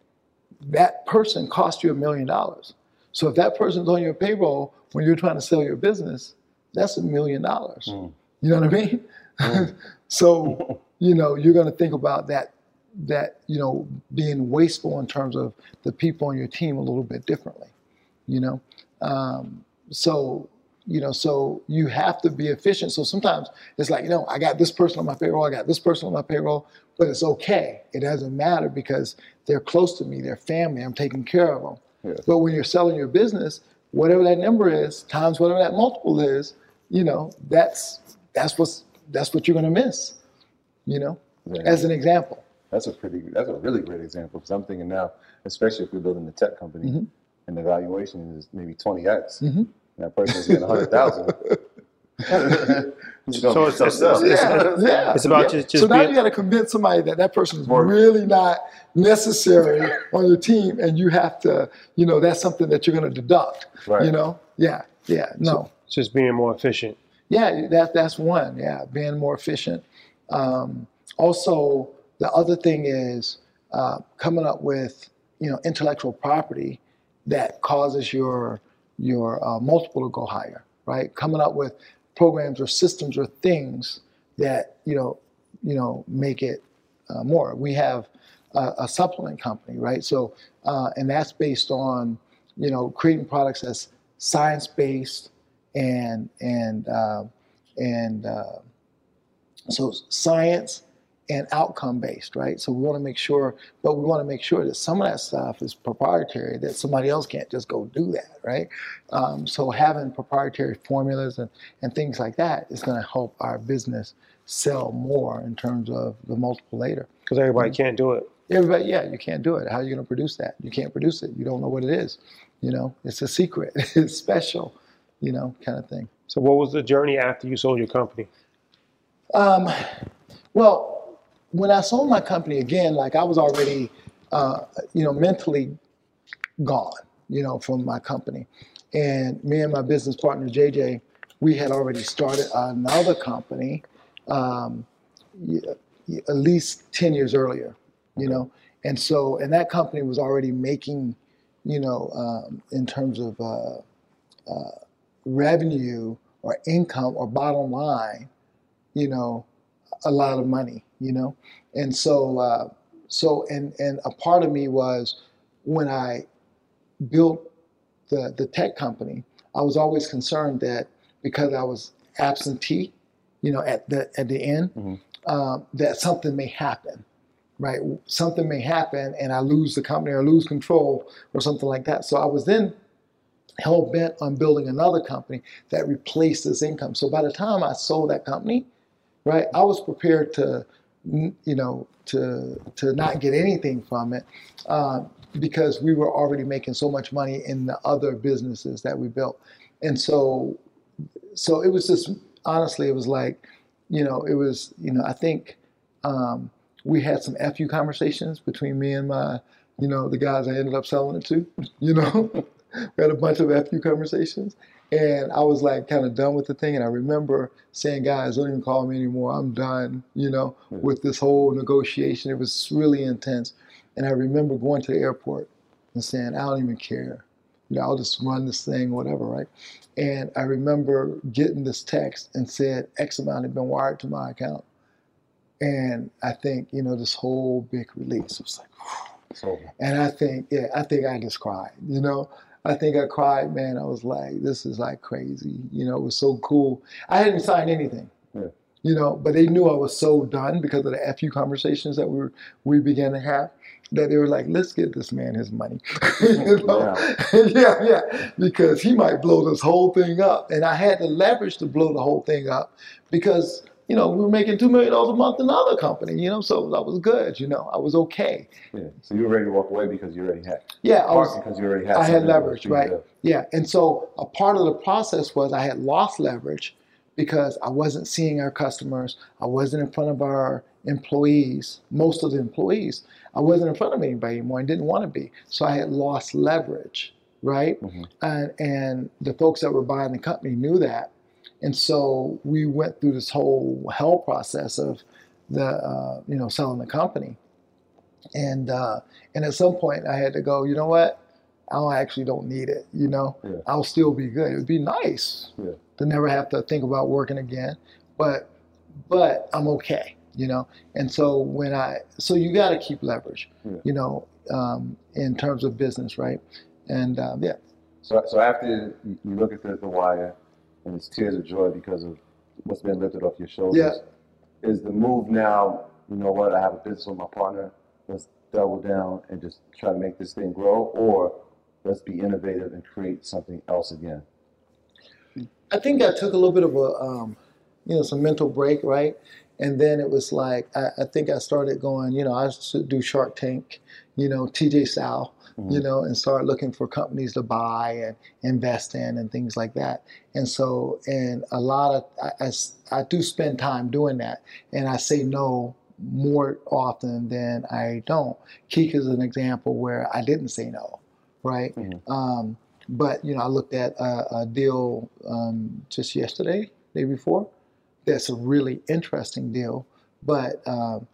that person cost you a million dollars. So if that person's on your payroll when you're trying to sell your business, that's a million dollars. Mm. You know what I mean? Mm. So, you know, you're going to think about that, that, you know, being wasteful in terms of the people on your team a little bit differently, you know? Um, so, you know, so you have to be efficient. So sometimes it's like, you know, I got this person on my payroll, I got this person on my payroll, but it's okay. It doesn't matter because they're close to me, they're family, I'm taking care of them. Yeah. But when you're selling your business, whatever that number is, times whatever that multiple is, you know, that's that's what's that's what you're gonna miss, you know, yeah. As an example.
That's a pretty, that's a really great example, because I'm thinking now, especially if you're building a tech company mm-hmm. and the valuation is maybe twenty X. Mm-hmm. That person's getting a hundred thousand.
So it's, it's, it's,
yeah, yeah,
it's about
yeah.
just, just
so now
being,
you got to convince somebody that that person is really not necessary on your team, and you have to, you know, that's something that you're going to deduct. Right. You know, yeah, yeah, no,
so just being more efficient.
Yeah, that that's one. Yeah, being more efficient. Um, also, the other thing is uh, coming up with, you know, intellectual property that causes your your uh, multiple to go higher, right? Coming up with programs or systems or things that, you know, you know, make it uh, more. We have a, a supplement company, right? So, uh, and that's based on, you know, creating products that's science-based and, and, uh, and uh, so science and outcome-based, right? So we want to make sure, but we want to make sure that some of that stuff is proprietary, that somebody else can't just go do that, right? Um, so having proprietary formulas and, and things like that is going to help our business sell more in terms of the multiple later.
Because everybody mm-hmm. can't do it.
Everybody, yeah, you can't do it. How are you going to produce that? You can't produce it. You don't know what it is. You know, it's a secret. It's special, you know, kind of thing.
So what was the journey after you sold your company?
Um, well, when I sold my company, again, like I was already, uh, you know, mentally gone, you know, from my company. And me and my business partner, J J, we had already started another company um, at least ten years earlier, you know. And so, and that company was already making, you know, um, in terms of uh, uh, revenue or income or bottom line, you know, a lot of money, you know? And so, uh, so, and, and a part of me was when I built the, the tech company, I was always concerned that because I was absentee, you know, at the, at the end, mm-hmm. uh, that something may happen, right? Something may happen and I lose the company or lose control or something like that. So I was then hell bent on building another company that replaced this income. So by the time I sold that company, right, I was prepared to, you know, to to not get anything from it uh, because we were already making so much money in the other businesses that we built, and so so it was just honestly, it was like, you know, it was, you know, I think um, we had some F U conversations between me and my, you know, the guys I ended up selling it to, you know. We had a bunch of F U conversations. And I was like kind of done with the thing. And I remember saying, guys, don't even call me anymore. I'm done, you know, mm-hmm. with this whole negotiation. It was really intense. And I remember going to the airport and saying, I don't even care. You know, I'll just run this thing, whatever, right? And I remember getting this text and said X amount had been wired to my account. And I think, you know, this whole big release, it was like, so, and I think, yeah, I think I just cried, you know. I think I cried, man. I was like, this is like crazy. You know, it was so cool. I hadn't signed anything, yeah. you know, but they knew I was so done because of the F U conversations that we were, we began to have, that they were like, let's get this man his money. you know? yeah. yeah, yeah, because he might blow this whole thing up. And I had the leverage to blow the whole thing up because, you know, we were making two million dollars a month in another company, you know, so that was good, you know, I was okay.
Yeah, so you were ready to walk away because you already had.
Yeah, I was,
because you already had.
I had leverage, right? Yeah, and so a part of the process was I had lost leverage because I wasn't seeing our customers, I wasn't in front of our employees, most of the employees. I wasn't in front of anybody anymore and didn't want to be. So I had lost leverage, right? Mm-hmm. And, and the folks that were buying the company knew that. And so we went through this whole hell process of the, uh, you know, selling the company. And uh, and at some point I had to go, you know what? I actually don't need it, you know? Yeah. I'll still be good. It would be nice yeah. to never have to think about working again. But but I'm okay, you know? And so when I, so you got to keep leverage, yeah. you know, um, in terms of business, right? And um, yeah.
So so after you look at the, the wire, and it's tears of joy because of what's been lifted off your shoulders. Yeah. Is the move now, you know what, I have a business with my partner, let's double down and just try to make this thing grow, or let's be innovative and create something else again?
I think I took a little bit of a, um, you know, some mental break, right? And then it was like, I, I think I started going, you know, I should do Shark Tank, you know, T J Sal. Mm-hmm. You know, and start looking for companies to buy and invest in and things like that. And so, and a lot of, I, I, I do spend time doing that. And I say no more often than I don't. Kika is an example where I didn't say no, right? Mm-hmm. Um, but, you know, I looked at a, a deal um, just yesterday, day before. That's a really interesting deal. But, um,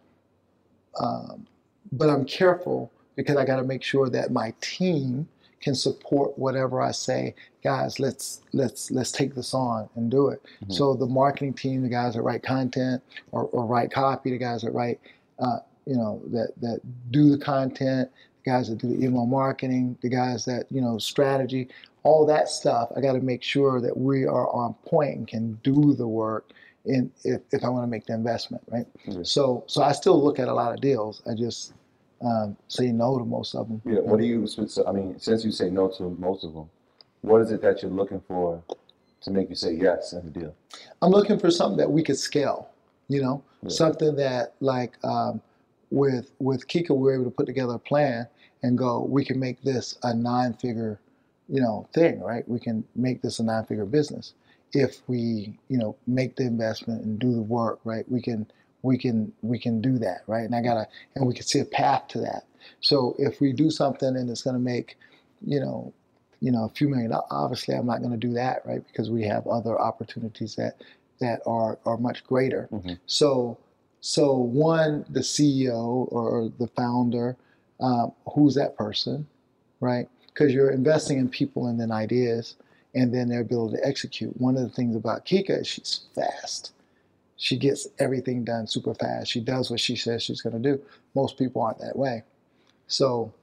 um, but I'm careful because I got to make sure that my team can support whatever I say. Guys, let's let's let's take this on and do it. Mm-hmm. So the marketing team, the guys that write content or, or write copy, the guys that write, uh, you know, that that do the content, the guys that do the email marketing, the guys that, you know, strategy, all that stuff. I got to make sure that we are on point and can do the work. In if, if I want to make the investment, right? Mm-hmm. So so I still look at a lot of deals. I just Um, say no to most of them.
Yeah. What do you? I mean, since you say no to most of them, what is it that you're looking for to make you say yes in the deal?
I'm looking for something that we could scale. You know, yeah. something that like um, with with Kika, we were able to put together a plan and go, we can make this a nine-figure, you know, thing, right? We can make this a nine-figure business if we, you know, make the investment and do the work, right? We can. we can we can do that, right? And I gotta and we can see a path to that. So if we do something and it's gonna make, you know, you know, a few million, obviously I'm not gonna do that, right? Because we have other opportunities that that are are much greater. Mm-hmm. So so one, the C E O or the founder, um, who's that person, right? Because you're investing in people and then ideas, and then their ability to execute. One of the things about Kika is she's fast. She gets everything done super fast. She does what she says she's going to do. Most people aren't that way. So,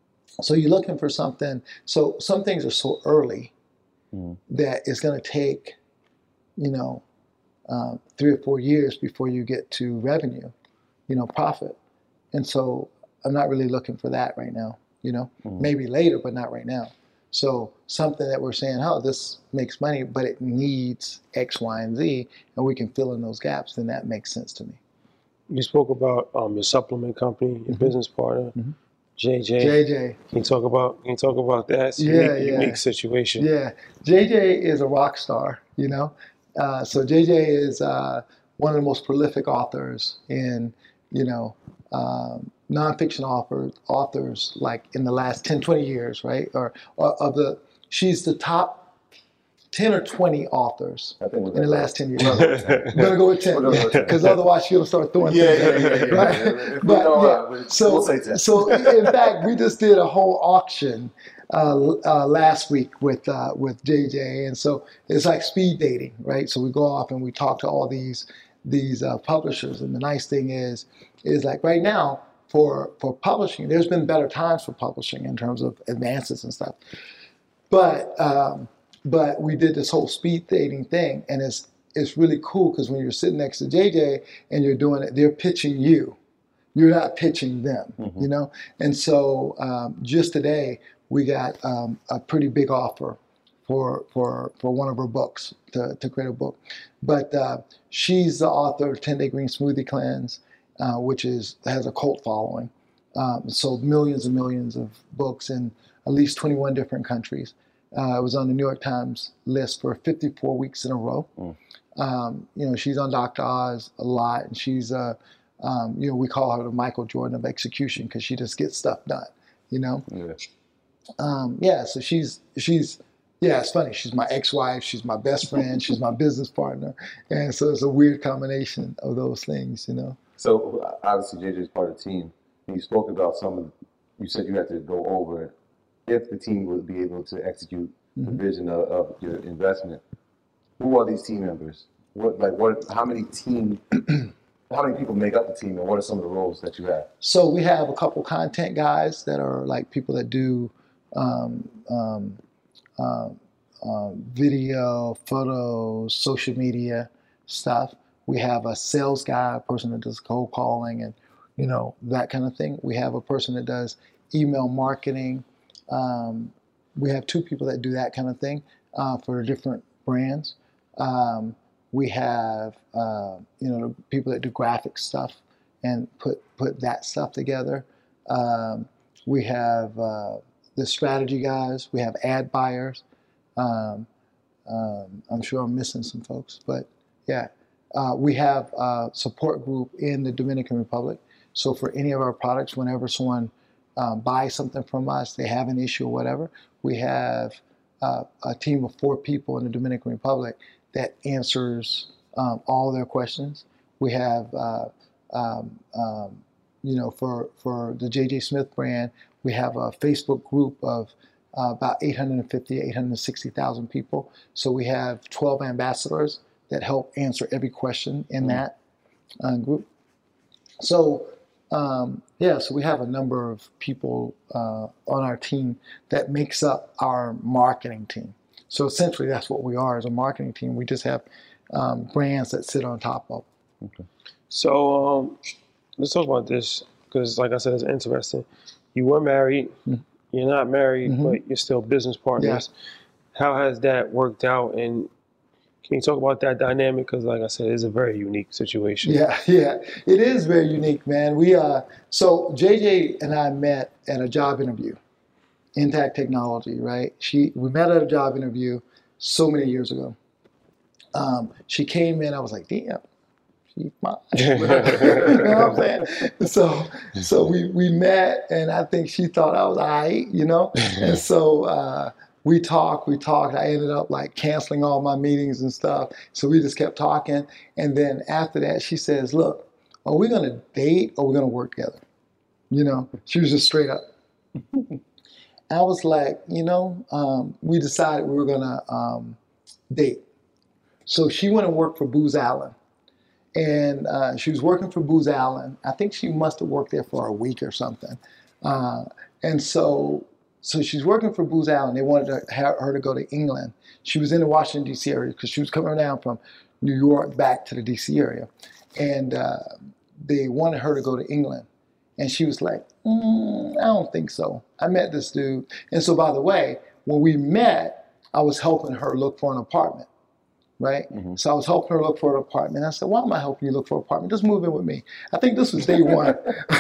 so you're looking for something. So some things are so early mm. that it's going to take, you know, um, three or four years before you get to revenue, you know, profit. And so I'm not really looking for that right now. You know, mm. maybe later, but not right now. So something that we're saying, oh, this makes money, but it needs X, Y, and Z, and we can fill in those gaps, then that makes sense to me.
You spoke about um, your supplement company, your mm-hmm. business partner, mm-hmm. J J.
J J.
Can you talk about Can you talk about that? It's a
yeah,
unique,
yeah.
unique situation.
Yeah, J J is a rock star. You know, Uh, so J J is uh, one of the most prolific authors in, you know, um, nonfiction authors, authors like in the last ten, twenty years, right? Or, or of the, she's the top ten or twenty authors
I think we're
in the
gonna
last ten years.
We're gonna go with ten.
We're gonna go with ten,
We're gonna go with ten.
because otherwise she'll start throwing
Yeah,
things
yeah,
at me,
yeah, yeah, yeah.
right?
If we
But
know,
yeah,
uh, we-
so
we'll say ten.
so in fact, we just did a whole auction uh, uh, last week with uh, with J J, and so it's like speed dating, right? So we go off and we talk to all these these uh, publishers, and the nice thing is is like right now for for publishing, there's been better times for publishing in terms of advances and stuff, but um, but we did this whole speed dating thing, and it's it's really cool because when you're sitting next to J J and you're doing it, they're pitching you. You're not pitching them,
Mm-hmm.
you know? And so um, just today, we got um, a pretty big offer for for for one of her books, to, to create a book. But uh, she's the author of ten-Day Green Smoothie Cleanse, uh, which is has a cult following. Um, sold millions and millions of books in at least twenty-one different countries. Uh, it was on the New York Times list for fifty-four weeks in a row.
Mm.
Um, you know, she's on Doctor Oz a lot, and she's, uh, um, you know, we call her the Michael Jordan of execution because she just gets stuff done, you know?
Yeah.
Um, yeah, so she's, she's, yeah, it's funny. She's my ex-wife, she's my best friend, she's my business partner. And so it's a weird combination of those things, you know?
So obviously J J is part of the team. And you spoke about some of, you said you had to go over if the team would be able to execute
Mm-hmm.
the vision of, of your investment. Who are these team members? What, like, what, how many team, how many people make up the team, and what are some of the roles that you have?
So we have a couple content guys that are like people that do um, um, um, um, video, photos, social media stuff. We have a sales guy, a person that does cold calling and, you know, that kind of thing. We have a person that does email marketing. Um, we have two people that do that kind of thing uh, for different brands. Um, we have, uh, you know, people that do graphic stuff and put put that stuff together. Um, we have uh, the strategy guys. We have ad buyers. Um, um, I'm sure I'm missing some folks, but yeah. Uh, we have a support group in the Dominican Republic. So for any of our products, whenever someone um, buys something from us, they have an issue or whatever, we have uh, a team of four people in the Dominican Republic that answers um, all their questions. We have, uh, um, um, you know, for, for the J J Smith brand, we have a Facebook group of uh, about eight hundred fifty, eight hundred sixty thousand people. So we have twelve ambassadors that help answer every question in that uh, group. So, um, yeah, so we have a number of people uh, on our team that makes up our marketing team. So essentially that's what we are as a marketing team. We just have um, brands that sit on top of.
Okay.
So um, let's talk about this because, like I said, it's interesting. You were married.
Mhm.
You're not married,
Mhm.
but you're still business partners. How has that worked out? And can you talk about that dynamic? Because, like I said, it's a very unique situation.
Yeah, yeah, it is very unique, man. We uh, so J J and I met at a job interview, Intact Technology, right? She we met at a job interview so many years ago. Um, she came in, I was like, damn, she's mine. You know what I'm saying? So, so we we met, and I think she thought I was all right, you know. And so. Uh, We talked, we talked. I ended up like canceling all my meetings and stuff. So we just kept talking. And then after that, she says, look, are we going to date or are we going to work together? You know, she was just straight up. I was like, you know, um, we decided we were going to um, date. So she went and worked for Booz Allen. And uh, she was working for Booz Allen. I think she must have worked there for a week or something. Uh, and so... So she's working for Booz Allen. They wanted to have her to go to England. She was in the Washington, D C area because she was coming down from New York back to the D C area. And uh, they wanted her to go to England. And she was like, mm, I don't think so. I met this dude. And so, by the way, when we met, I was helping her look for an apartment, right? Mm-hmm. So I was helping her look for an apartment. I said, why am I helping you look for an apartment? Just move in with me. I think this was day one.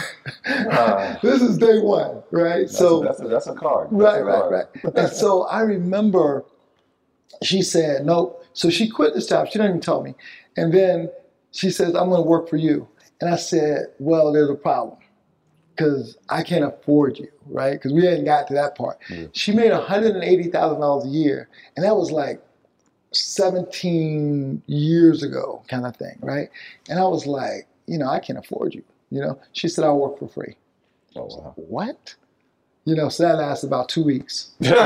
uh, this is day one, right?
That's
so
a, that's, a, that's a card. That's
right,
a
right,
card.
right. And so I remember she said, nope. So she quit this job. She didn't even tell me. And then she says, I'm going to work for you. And I said, well, there's a problem because I can't afford you, right? Because we hadn't got to that part. Mm-hmm. She made one hundred eighty thousand dollars a year. And that was like seventeen years ago kind of thing, right? And I was like, you know, I can't afford you. You know, she said, I'll work for free.
Oh, wow.
Like, what? You know, so that lasted about two weeks.
Because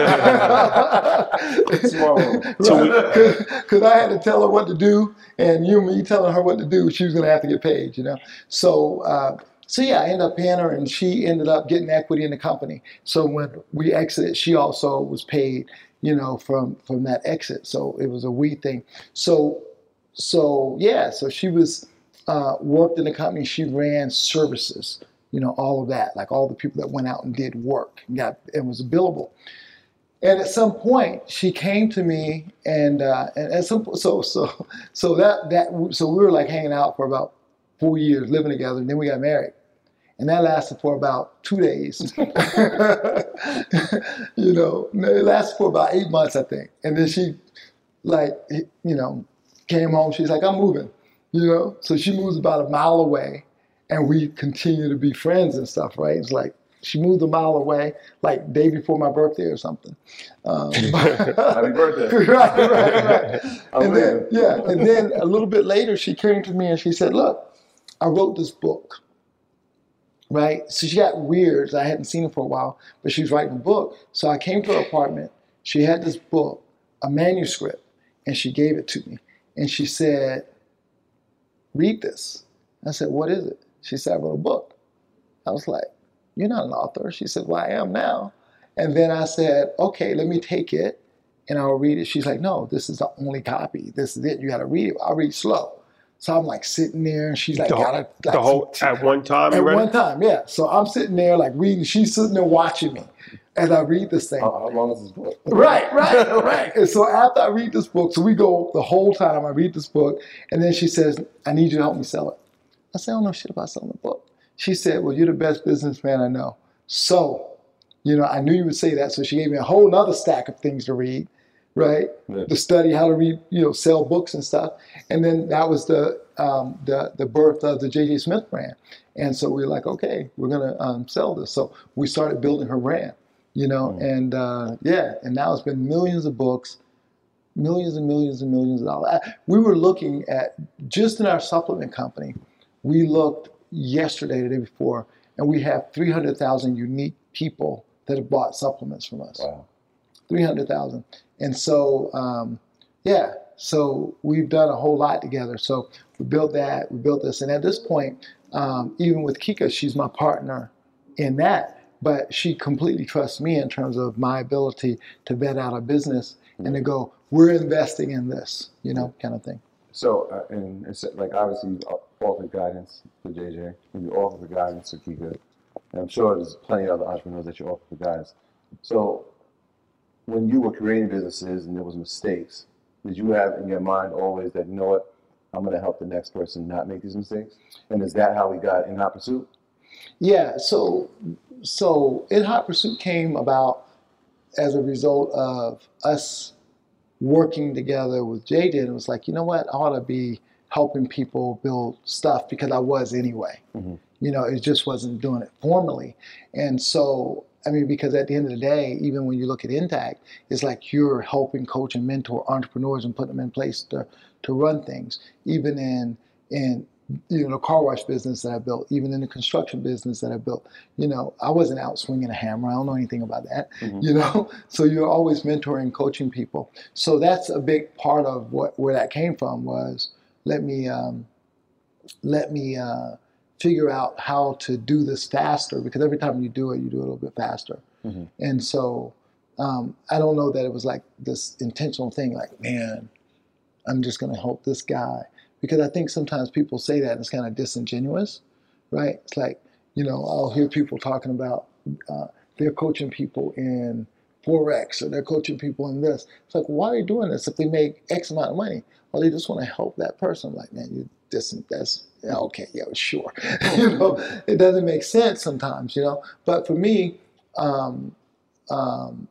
I had to tell her what to do, and you me telling her what to do, she was going to have to get paid, you know. So, uh, so yeah, I ended up paying her, and she ended up getting equity in the company. So when we exited, she also was paid, you know, from from that exit. So it was a we thing. So, so yeah, so she was uh, worked in the company. She ran services. You know, all of that, like all the people that went out and did work and got, and was billable. And at some point, she came to me, and uh, and at some so so so that that so we were like hanging out for about four years, living together, and then we got married, and that lasted for about two days. You know, it lasted for about eight months, I think, and then she, like, you know, came home. She's like, I'm moving, you know, so she moves about a mile away. And we continue to be friends and stuff, right? It's like she moved a mile away, like day before my birthday or something. Um,
Happy birthday!
Right, right, right. And then, yeah, and then a little bit later, she came to me and she said, "Look, I wrote this book." Right? So she got weird. I hadn't seen her for a while, but she was writing a book. So I came to her apartment. She had this book, a manuscript, and she gave it to me. And she said, "Read this." I said, "What is it?" She said, "I wrote a book." I was like, "You're not an author." She said, "Well, I am now." And then I said, "Okay, let me take it and I'll read it." She's like, "No, this is the only copy. This is it. You got to read it. I'll read slow." So I'm like sitting there, and she's like,
the,
"Gotta like,
the whole at one time."
At
you read
one
it?
time, yeah. So I'm sitting there like reading. She's sitting there watching me as I read this thing.
How, how long is this book?
Right, right, right. And so after I read this book, so we go the whole time. I read this book, and then she says, "I need you to help me sell it." I said, "I don't know shit about selling a book." She said, "Well, you're the best businessman I know." So, you know, I knew you would say that. So she gave me a whole nother stack of things to read, right?
Yeah.
To study how to read, you know, sell books and stuff. And then that was the um, the the birth of the J J Smith brand. And so we were like, okay, we're gonna um, sell this. So we started building her brand, you know, mm. and uh, yeah, and now it's been millions of books. Millions and millions and millions of dollars. We were looking at, just in our supplement company, we looked yesterday, the day before, and we have three hundred thousand unique people that have bought supplements from us.
Wow.
three hundred thousand. And so, um, yeah, so we've done a whole lot together. So we built that, we built this. And at this point, um, even with Kika, she's my partner in that. But she completely trusts me in terms of my ability to vet out a business mm-hmm. and to go, we're investing in this, you know, kind of thing.
So, uh, and it's like obviously you offer guidance for J J, and you offer for guidance for Kika, and I'm sure there's plenty of other entrepreneurs that you offer for guidance. So, when you were creating businesses and there was mistakes, did you have in your mind always that, you know what, I'm going to help the next person not make these mistakes? And is that how we got In Hot Pursuit?
Yeah. So, so In Hot Pursuit came about as a result of us working together with J J, and it was like, you know what, I ought to be helping people build stuff because I was anyway. Mm-hmm. You know, it just wasn't doing it formally. And so, I mean, because at the end of the day, even when you look at Intact, it's like you're helping coach and mentor entrepreneurs and put them in place to, to run things. Even in, in, you know, the car wash business that I built, even in the construction business that I built, you know, I wasn't out swinging a hammer. I don't know anything about that, mm-hmm. you know? So you're always mentoring, coaching people. So that's a big part of what where that came from was let me, um, let me uh, figure out how to do this faster, because every time you do it, you do it a little bit faster. Mm-hmm. And so um, I don't know that it was like this intentional thing, like, man, I'm just going to help this guy. Because I think sometimes people say that and it's kind of disingenuous, right? It's like, you know, I'll hear people talking about uh, they're coaching people in Forex or they're coaching people in this. It's like, why are they doing this if they make X amount of money? Well, they just want to help that person. I'm like, man, you dis- that's, yeah, okay, yeah, sure. You know, it doesn't make sense sometimes, you know. But for me, um, um,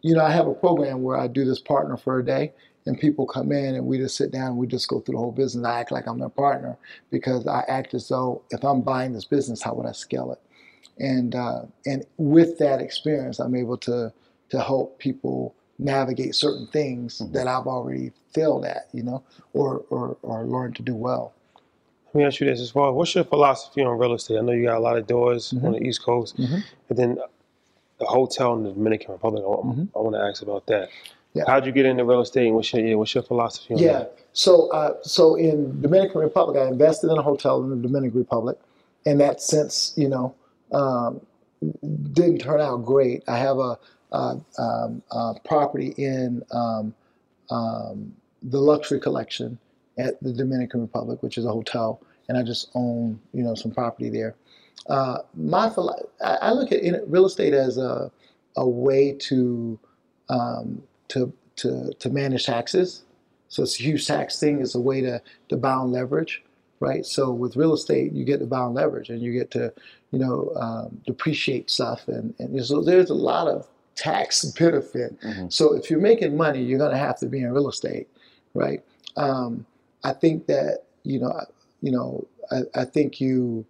you know, I have a program where I do this partner for a day, and people come in and we just sit down and we just go through the whole business. I act like I'm their partner because I act as though if I'm buying this business, how would I scale it? And uh, and with that experience, I'm able to to help people navigate certain things mm-hmm. that I've already failed at, you know, or, or or learned to do well.
Let me ask you this as well. What's your philosophy on real estate? I know you got a lot of doors mm-hmm. on the East Coast, mm-hmm. and then the hotel in the Dominican Republic. I, mm-hmm. I want to ask about that. Yeah. How'd you get into real estate, and what's your yeah, what's your philosophy on
yeah.
that?
Yeah, so uh, so in Dominican Republic, I invested in a hotel in the Dominican Republic, and that since you know um, didn't turn out great. I have a, a, um, a property in um, um, the Luxury Collection at the Dominican Republic, which is a hotel, and I just own you know some property there. Uh, my I, I look at real estate as a a way to um, to to to manage taxes. So it's a huge tax thing. It's a way to to bound leverage, right? So with real estate, you get to bound leverage, and you get to you know um, depreciate stuff, and and so there's a lot of tax benefit. Mm-hmm. So if you're making money, you're going to have to be in real estate, right? Um, I think that you know you know I, I think you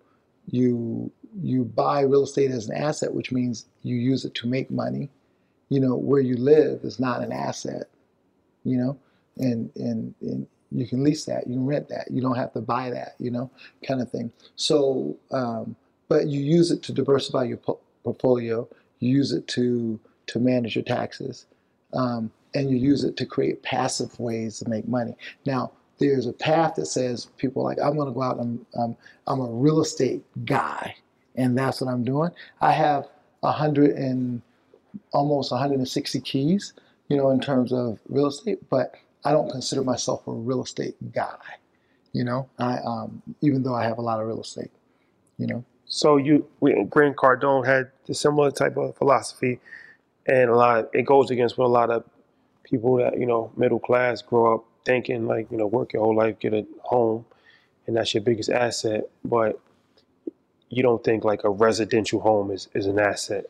you you buy real estate as an asset, which means you use it to make money. You know, where you live is not an asset, you know, and, and, and you can lease that, you can rent that, you don't have to buy that, you know, kind of thing. So, um, but you use it to diversify your po- portfolio, you use it to, to manage your taxes, um, and you use it to create passive ways to make money. Now, there's a path that says people are like, I'm going to go out and um, I'm a real estate guy, and that's what I'm doing. I have a hundred and almost one hundred sixty keys, you know, in terms of real estate, but I don't consider myself a real estate guy, you know, I um, even though I have a lot of real estate, you know.
So you, we, Grant Cardone had a similar type of philosophy, and a lot, it goes against what a lot of people that, you know, middle class grow up thinking, like, you know, work your whole life, get a home, and that's your biggest asset, but you don't think like a residential home is, is an asset.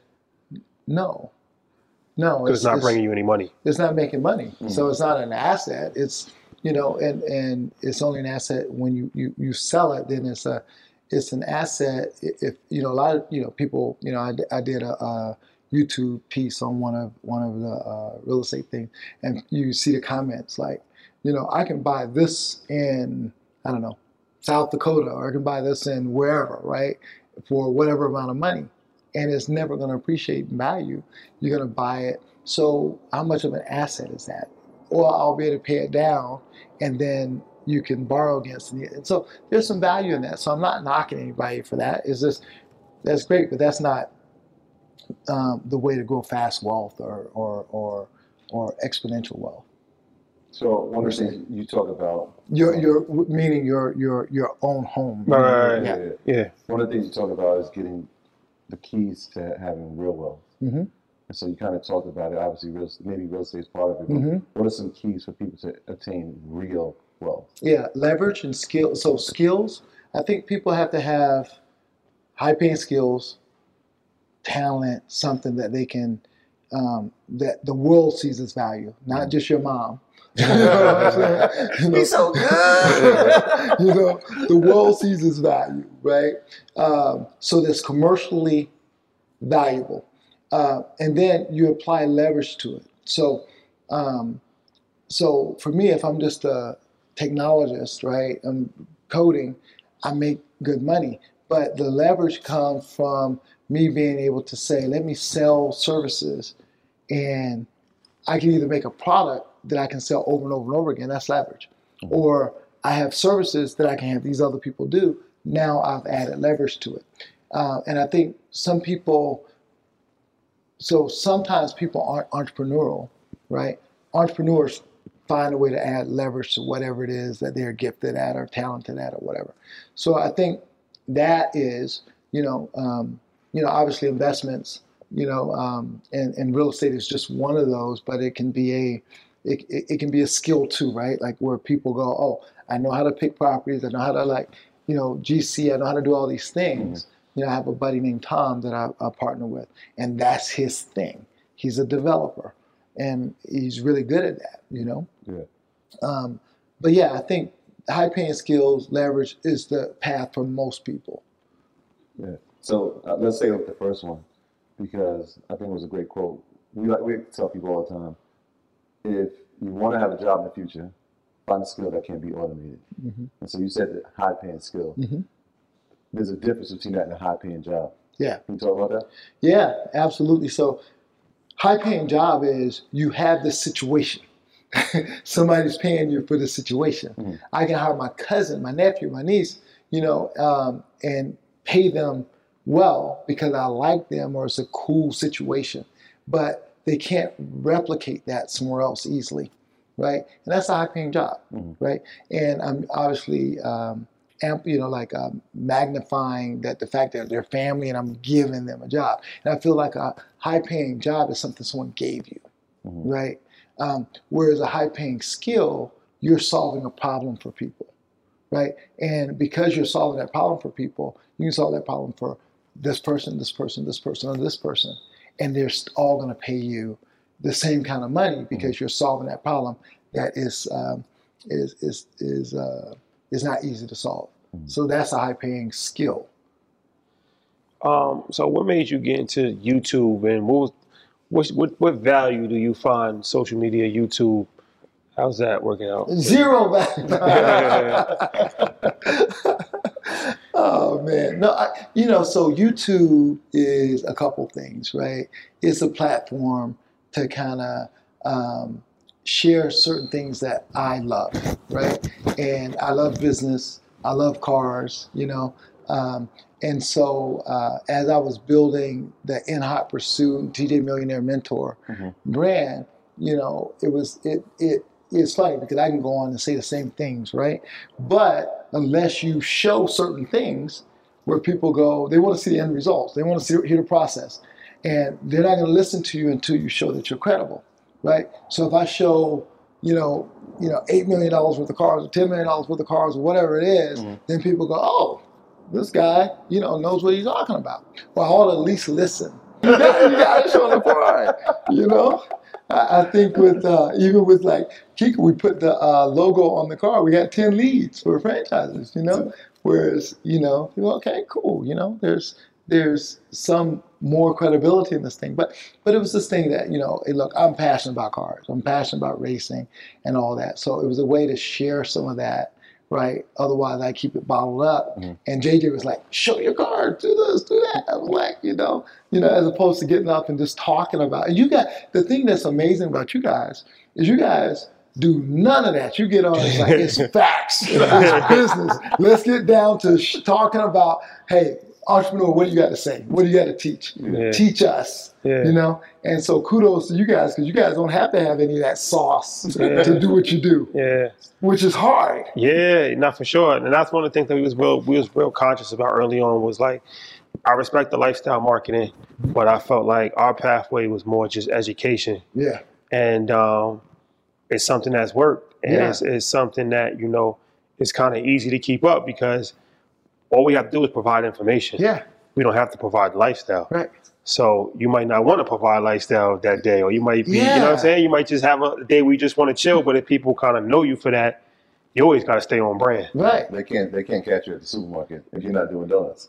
No, no.
Because it's, it's not it's, bringing you any money.
It's not making money. Mm-hmm. So it's not an asset. It's, you know, and, and it's only an asset when you, you, you sell it, then it's a, it's an asset. If, you know, a lot of, you know, people, you know, I, I did a, a YouTube piece on one of, one of the uh, real estate things, and you see the comments like, you know, I can buy this in, I don't know, South Dakota, or I can buy this in wherever, right, for whatever amount of money. And it's never going to appreciate in value. You're going to buy it. So how much of an asset is that? Or I'll be able to pay it down, and then you can borrow against it. And so there's some value in that. So I'm not knocking anybody for that. It's just, that's great, but that's not um, the way to grow fast wealth or or or, or exponential wealth.
So one of the things you talk about,
your your meaning your your your own home.
Right.
Yeah.
Yeah. yeah.
One of the things you talk about is getting the keys to having real wealth. Mm-hmm. And so you kind of talked about it. Obviously, real, maybe real estate is part of it. But mm-hmm. what are some keys for people to attain real wealth?
Yeah, leverage and skill. So skills. I think people have to have high-paying skills, talent, something that they can, um, that the world sees as value, not mm-hmm. just your mom. You know what I'm saying? You know,
he's so good.
You know, the world sees his value, right? Um, so that's commercially valuable. Uh, and then you apply leverage to it. So, um, so for me, if I'm just a technologist, right, I'm coding, I make good money. But the leverage comes from me being able to say, let me sell services, and I can either make a product that I can sell over and over and over again. That's leverage. Mm-hmm. Or I have services that I can have these other people do. Now I've added leverage to it. Uh, and I think some people, so sometimes people aren't entrepreneurial, right? Entrepreneurs find a way to add leverage to whatever it is that they're gifted at or talented at or whatever. So I think that is, you know, um, you know, obviously investments, you know, um, and, and real estate is just one of those, but it can be a, It, it, it can be a skill too, right? Like where people go, oh, I know how to pick properties. I know how to like, you know, G C. I know how to do all these things. Mm-hmm. You know, I have a buddy named Tom that I, I partner with, and that's his thing. He's a developer, and he's really good at that, you know.
Yeah.
Um, but yeah, I think high paying skills leverage is the path for most people.
Yeah. So uh, let's say like the first one, because I think it was a great quote. We like we tell people all the time, if you want to have a job in the future, find a skill that can be automated.
Mm-hmm.
And so you said the high paying skill.
Mm-hmm.
There's a difference between that and a high paying job.
Yeah.
Can you talk about that?
Yeah, absolutely. So high paying job is you have this situation. Somebody's paying you for the situation.
Mm-hmm.
I can hire my cousin, my nephew, my niece, you know, um, and pay them well because I like them or it's a cool situation. But they can't replicate that somewhere else easily, right? And that's a high paying job, mm-hmm. right? And I'm obviously, um, amp, you know, like um, magnifying that the fact that they're family and I'm giving them a job. And I feel like a high paying job is something someone gave you, mm-hmm. right? Um, whereas a high-paying skill, you're solving a problem for people, right? And because you're solving that problem for people, you can solve that problem for this person, this person, this person, and this person, and they're all going to pay you the same kind of money because mm-hmm. you're solving that problem that is um, is is is uh, is not easy to solve. Mm-hmm. So that's a high-paying skill.
Um, so, what made you get into YouTube, and what was What, what what value do you find social media, YouTube? How's that working out?
Zero value. Oh man, no, I, you know. So YouTube is a couple things, right? It's a platform to kind of um, share certain things that I love, right? And I love business. I love cars, you know. Um, And so uh, as I was building the In Hot Pursuit, T J Millionaire Mentor mm-hmm. brand, you know, it was it it it's funny because I can go on and say the same things, right? But unless you show certain things where people go, they want to see the end results, they want to see hear the process, and they're not going to listen to you until you show that you're credible, right? So if I show, you know, you know, eight million dollars worth of cars or ten million dollars worth of cars or whatever it is, mm-hmm. then people go, oh. This guy, you know, knows what he's talking about. Well, I ought to at least listen. You got, you got to show the part, you know. I, I think with uh, even with like Kika, we put the uh, logo on the car. We got ten leads for franchises, you know. Whereas, you know, you go, okay, cool. You know, there's there's some more credibility in this thing. But but it was this thing that, you know, hey, look, I'm passionate about cars. I'm passionate about racing and all that. So it was a way to share some of that. Right. Otherwise, I keep it bottled up. Mm-hmm. And J J was like, "Show your card, do this, do that." I was like, you know, you know, as opposed to getting up and just talking about it. You got the thing that's amazing about you guys is you guys do none of that. You get on, it's like it's facts, it's business. Let's get down to sh- talking about, hey, entrepreneur, what do you got to say? What do you got to teach? Yeah. Teach us, yeah. you know? And so kudos to you guys because you guys don't have to have any of that sauce yeah. to do what you do.
Yeah.
Which is hard.
Yeah, not for sure. And that's one of the things that we was real we was real conscious about early on was like, I respect the lifestyle marketing, but I felt like our pathway was more just education.
Yeah.
And um, it's something that's worked. And
yeah.
it's, it's something that, you know, it's kind of easy to keep up because all we have to do is provide information.
Yeah.
We don't have to provide lifestyle.
Right.
So you might not want to provide lifestyle that day, or you might be,
yeah.
you know what I'm saying? You might just have a day where you just want to chill, but if people kind of know you for that, you always got to stay on brand.
Right.
They can't they can't catch you at the supermarket if you're not doing donuts.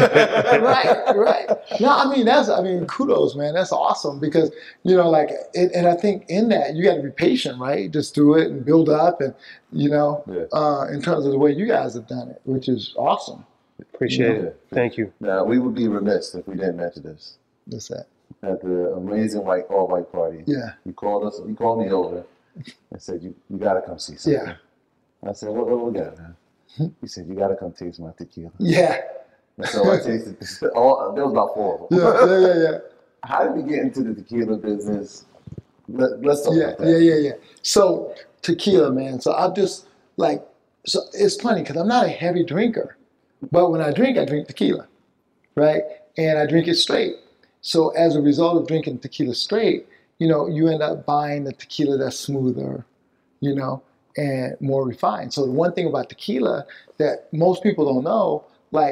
right, right. No, I mean, that's, I mean, kudos, man. That's awesome because, you know, like, it, and I think in that, you got to be patient, right? Just do it and build up and, you know,
yeah.
uh, in terms of the way you guys have done it, which is awesome.
Appreciate
you know?
it. Thank you.
Now, we would be remiss if we didn't mention this.
What's that?
At the amazing white all white party.
Yeah.
You called us. You called me over and said you you got to come see something.
Yeah.
I said, what what we got, man? He said you got to come taste my tequila.
Yeah.
And so I tasted all. There was about four of them.
Yeah, yeah, yeah, yeah.
How did we get into the tequila business? Let, let's talk
yeah,
about that.
Yeah, yeah, yeah. So tequila, man. So I just like. So it's funny because I'm not a heavy drinker, but when I drink, I drink tequila, right? And I drink it straight. So as a result of drinking tequila straight, you know, you end up buying the tequila that's smoother, you know, and more refined. So the one thing about tequila that most people don't know, like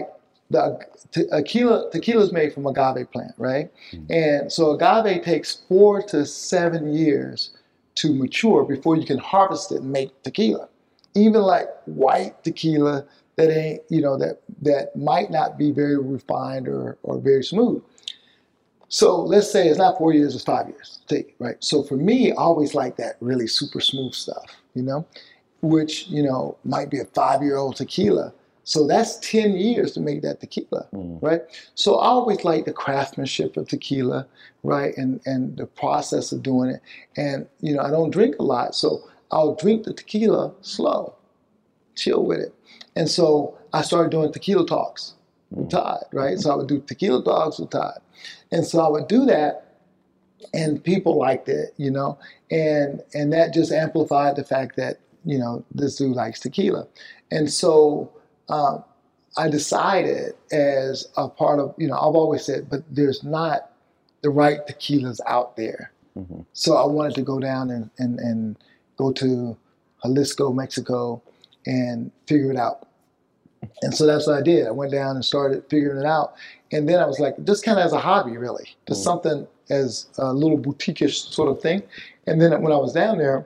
the te- tequila tequila is made from agave plant, right? Mm-hmm. And so agave takes four to seven years to mature before you can harvest it and make tequila. Even like white tequila that ain't, you know, that that might not be very refined or or very smooth. So let's say it's not four years, it's five years to take, right? So for me, I always like that really super smooth stuff, you know, which, you know, might be a five-year-old tequila. So that's ten years to make that tequila, mm. right? So I always like the craftsmanship of tequila, right? And and the process of doing it. And, you know, I don't drink a lot, so I'll drink the tequila slow, chill with it. And so I started doing tequila talks with Todd, right? So I would do tequila talks with Todd. And so I would do that, and people liked it, you know, and and that just amplified the fact that, you know, this dude likes tequila. And so um, I decided as a part of, you know, I've always said, but there's not the right tequilas out there. Mm-hmm. So I wanted to go down and, and, and go to Jalisco, Mexico, and figure it out. And so that's what I did. I went down and started figuring it out. And then I was like, just kind of as a hobby, really. Just mm-hmm. something as a little boutique-ish sort of thing. And then when I was down there,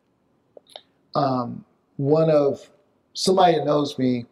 um, one of, somebody that knows me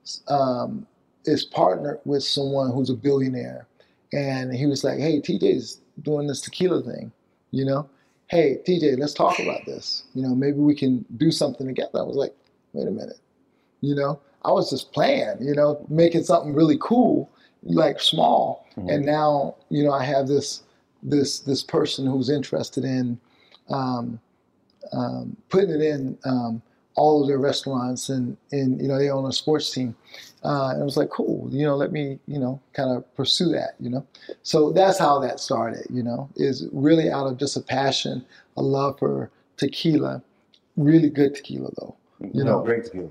um, is partnered with someone who's a billionaire. And he was like, hey, T J's doing this tequila thing, you know? Hey, T J, let's talk about this. You know, maybe we can do something together. I was like, wait a minute, you know? I was just playing, you know, making something really cool, like small. Mm-hmm. And now, you know, I have this this this person who's interested in um, um, putting it in um, all of their restaurants, and, and you know, they own a sports team. Uh, and I was like, cool, you know, let me, you know, kind of pursue that, you know. So that's how that started, you know, is really out of just a passion, a love for tequila, really good tequila though. You know,
no, great tequila.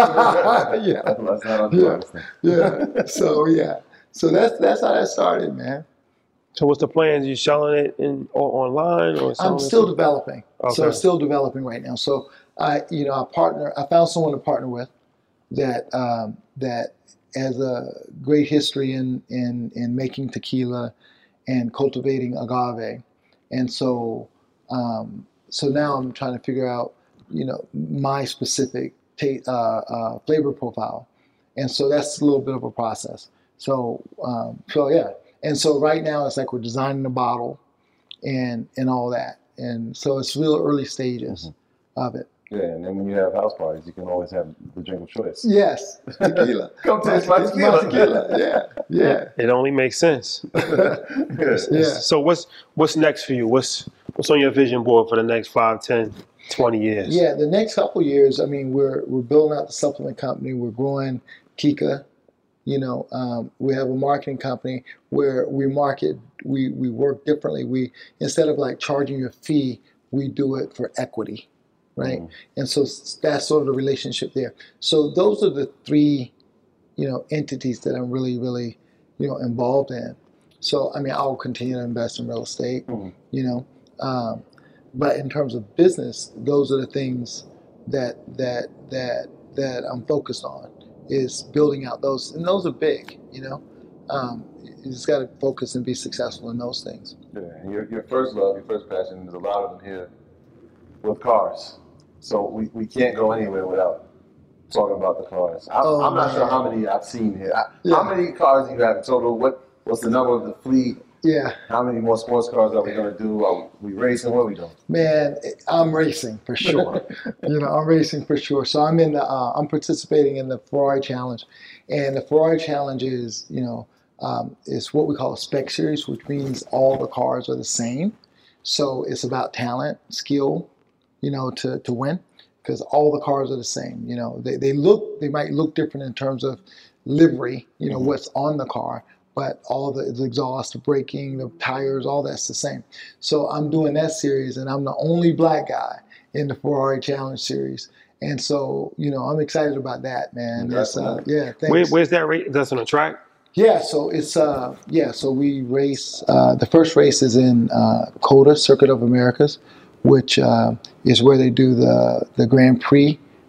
yeah,
that's not
yeah, yeah. So yeah, so that's that's how that started, man.
So what's the plans? You selling it in or online or?
I'm still it? developing.
Okay.
So still developing right now. So I, you know, I partner. I found someone to partner with that um, that has a great history in in in making tequila and cultivating agave, and so um, so now I'm trying to figure out, you know, my specific ta- uh, uh, flavor profile. And so that's a little bit of a process. So, um, so yeah. And so right now it's like we're designing the bottle and, and all that. And so it's real early stages mm-hmm. of it.
Yeah, and then when you have house parties, you can always have the drink of choice.
Yes, tequila.
Come taste my tequila.
My tequila. Yeah, yeah.
It only makes sense.
yeah.
So what's what's next for you? What's what's on your vision board for the next five, ten, twenty years?
Yeah, the next couple of years, I mean, we're we're building out the supplement company. We're growing Kika. You know, um, we have a marketing company where we market, we, we work differently. We, instead of like charging your fee, we do it for equity, right? Mm. And so that's sort of the relationship there. So those are the three, you know, entities that I'm really, really, you know, involved in. So, I mean, I'll continue to invest in real estate, mm. you know, um, but in terms of business, those are the things that that that that I'm focused on, is building out those, and those are big, you know. Um, you just got to focus and be successful in those things.
Yeah, and your your first love, your first passion, there's a lot of them here with cars. So we, we can't go anywhere without talking about the cars. I'm,
oh,
I'm not
man.
sure how many I've seen here. I,
Yeah.
How many cars do you have in total? What what's the number of the fleet?
Yeah,
How many more sports cars are we going to do? Are we racing? What are we doing?
man, I'm racing for sure. you know, I'm racing for sure. So I'm in the, uh, I'm participating in the Ferrari Challenge, and the Ferrari Challenge is, you know, um, is what we call a spec series, which means all the cars are the same. So it's about talent, skill, you know, to to win, because all the cars are the same. You know, they they look, they might look different in terms of livery, you know, mm-hmm. what's on the car. But all the, the exhaust, the braking, the tires, all that's the same. So I'm doing that series, and I'm the only black guy in the Ferrari Challenge series. And so, you know, I'm excited about that, man. That's, uh, yeah, thanks.
Where, where's that race? That's on a track?
Yeah, so it's, uh, yeah, so we race, uh, the first race is in uh, COTA, Circuit of Americas, which uh, is where they do the, the Grand Prix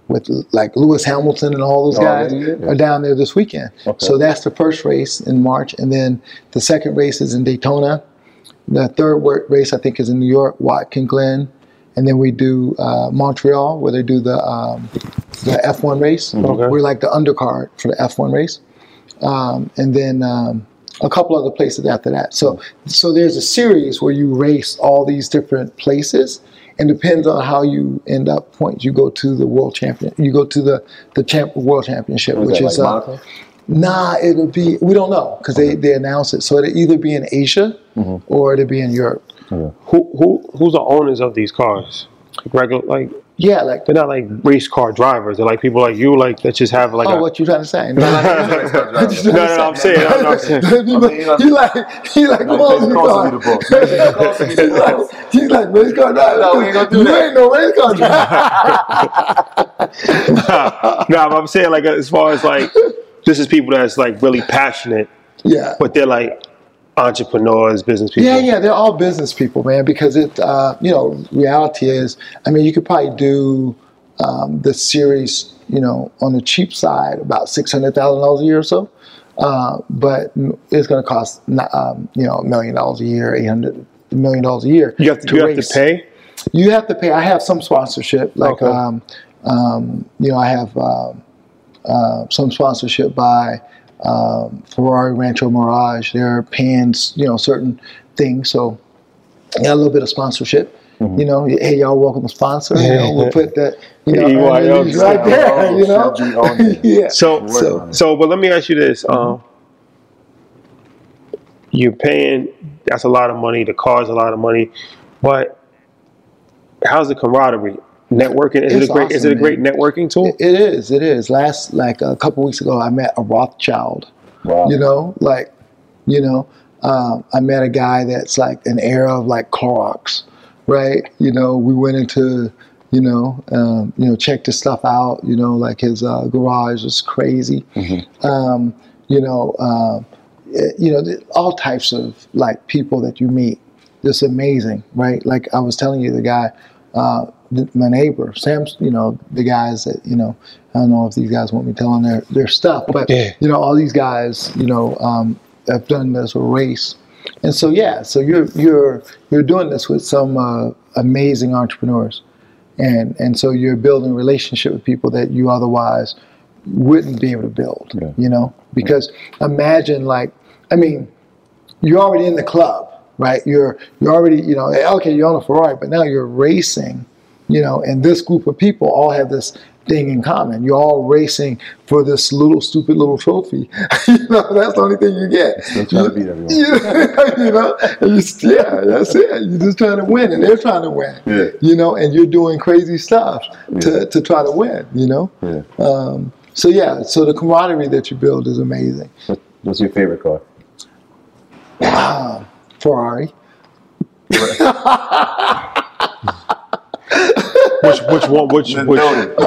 with like Lewis Hamilton and all those
Oh,
guys
yeah, yeah, yeah.
are down there this weekend.
Okay.
So that's the first race in March, and then the second race is in Daytona. The third wor- race I think is in New York, Watkins Glen, and then we do uh, Montreal where they do the um, the F one race.
Okay.
We're like the undercard for the F one race, um, and then um, a couple other places after that. So so there's a series where you race all these different places. And depends on how you end up points. You go to the world champion. You go to the the champ, world championship,
Was
which
that
is
like
uh,
Monaco?
nah. It'll be we don't know because they, they announce it. So it'll either be in Asia or it'll be in Europe.
Who who who's the owners of these cars? Like regular, like
Yeah, like
they're not like race car drivers. They're like people like you, like that just have like.
oh,
a,
what you trying to say?
No,
no, no, no, I'm saying, I'm, I'm saying.
he like he like come on,
It's costing you the book. It's costing you the
He's like,
book.
he's like race car driver.
No, we ain't gonna do
you
that.
ain't no race car driver.
No, but I'm saying like as far as like this is people that's like really passionate,
Yeah.
but they're like entrepreneurs, business people.
Yeah, yeah, they're all business people, man. Because it, uh, you know, reality is, I mean, you could probably do um, the series, you know, on the cheap side, about six hundred thousand dollars a year or so. Uh, but it's going to cost, um, you know, a million dollars a year, eight hundred million dollars a year.
You have to, you have
race.
to pay.
You have to pay. I have some sponsorship, like,
Okay.
um, um, you know, I have um, uh, some sponsorship by um, Ferrari Rancho Mirage. They're paying, you know, certain things. So, I got a little bit of sponsorship. You know, hey, y'all welcome to sponsor. You know, we'll put that, you know,
E Y L
earnings right there. You know,
Should be on there.
yeah.
So,
So-
so, but let me ask you this: um, you're paying. That's a lot of money. The car's a lot of money, but how's the camaraderie? Networking is it
It's
a great? is
awesome,
it a great
man.
networking tool?
It is. It is. Last, like a couple weeks ago, I met a Rothschild.
Wow.
You know, like, you know, um, I met a guy that's like an heir of like Clorox, right? You know, we went into, you know, um, you know, checked his stuff out. You know, like his uh, garage was crazy. Um, you know, um, it- you know, th- all types of like people that you meet. Just amazing, right? Like I was telling you, the guy, uh, th- my neighbor, Sam's, you know, the guys that, you know, I don't know if these guys want me telling their, their stuff, but,
Yeah.
you know, all these guys, you know, um, have done this race. And so, yeah, so you're, you're, you're doing this with some uh, amazing entrepreneurs. And, and so you're building a relationship with people that you otherwise wouldn't be able to build,
Yeah.
you know, because imagine like, I mean, you're already in the club, right? You're you're already, you know, okay, you're on a Ferrari, but now you're racing, you know, and this group of people all have this thing in common. You're all racing for this little stupid little trophy. You know, that's the only thing you get.
Still trying to beat everyone.
You, you know, and you, yeah, that's it. You're just trying to win, and they're trying to win.
Yeah.
You know, and you're doing crazy stuff
Yeah.
to, to try to win. You know.
Yeah.
Um, so yeah, so the camaraderie that you build is amazing.
What- What's your favorite car?
Um, Ferrari.
Which which one? Which which?
Noted.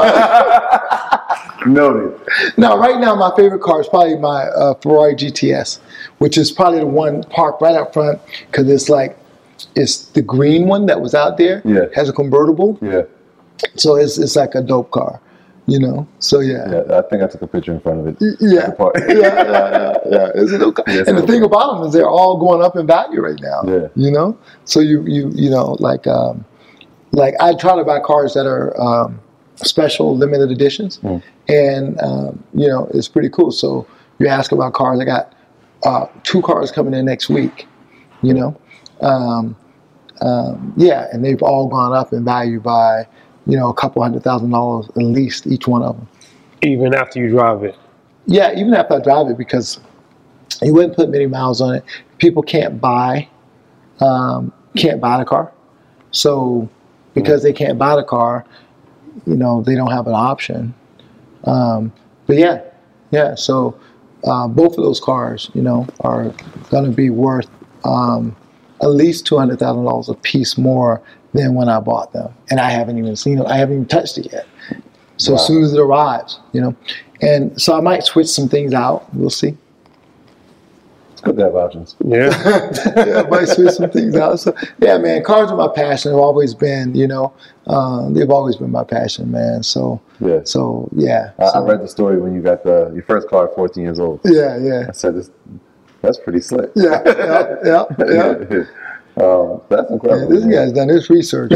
Noted.
No, right now my favorite car is probably my uh, Ferrari G T S, which is probably the one parked right up front because it's like it's the green one that was out there.
Yeah.
Has a convertible,
Yeah.
so it's it's like a dope car, you know. So yeah.
Yeah. I think I took a picture in front of it.
Yeah,
The part.
yeah, yeah, yeah, yeah. It's a dope car.
Yeah, it's
and the
dope.
thing about them is they're all going up in value right now.
Yeah.
You know, so you you you know like um, like I try to buy cars that are um, special limited editions,
Mm.
and um, you know it's pretty cool. So you ask about cars. I got uh, two cars coming in next week. You know, um, um, yeah, and they've all gone up in value by you know a couple hundred thousand dollars at least each one of them.
Even after you drive it.
Yeah, even after I drive it, because you wouldn't put many miles on it. People can't buy, um, can't buy the car. So because they can't buy the car, you know, they don't have an option. Um, but yeah, yeah. So uh, both of those cars, you know, are going to be worth um, at least two hundred thousand dollars a piece more than when I bought them, and I haven't even seen it. I haven't even touched it yet. So as soon as it arrives, you know, and so I might switch some things out. We'll see.
It's good to have options.
Yeah.
Yeah, I might switch some things out. So, yeah, man, cars are my passion. They've always been, you know, uh, they've always been my passion, man. So,
Yeah.
so yeah.
I,
so,
I read the story when you got the your first car at fourteen years old.
Yeah, yeah.
I said, this, that's pretty slick.
Yeah, yeah, yeah, yeah.
um, that's
Yeah,
incredible.
this
man.
guy's done his research.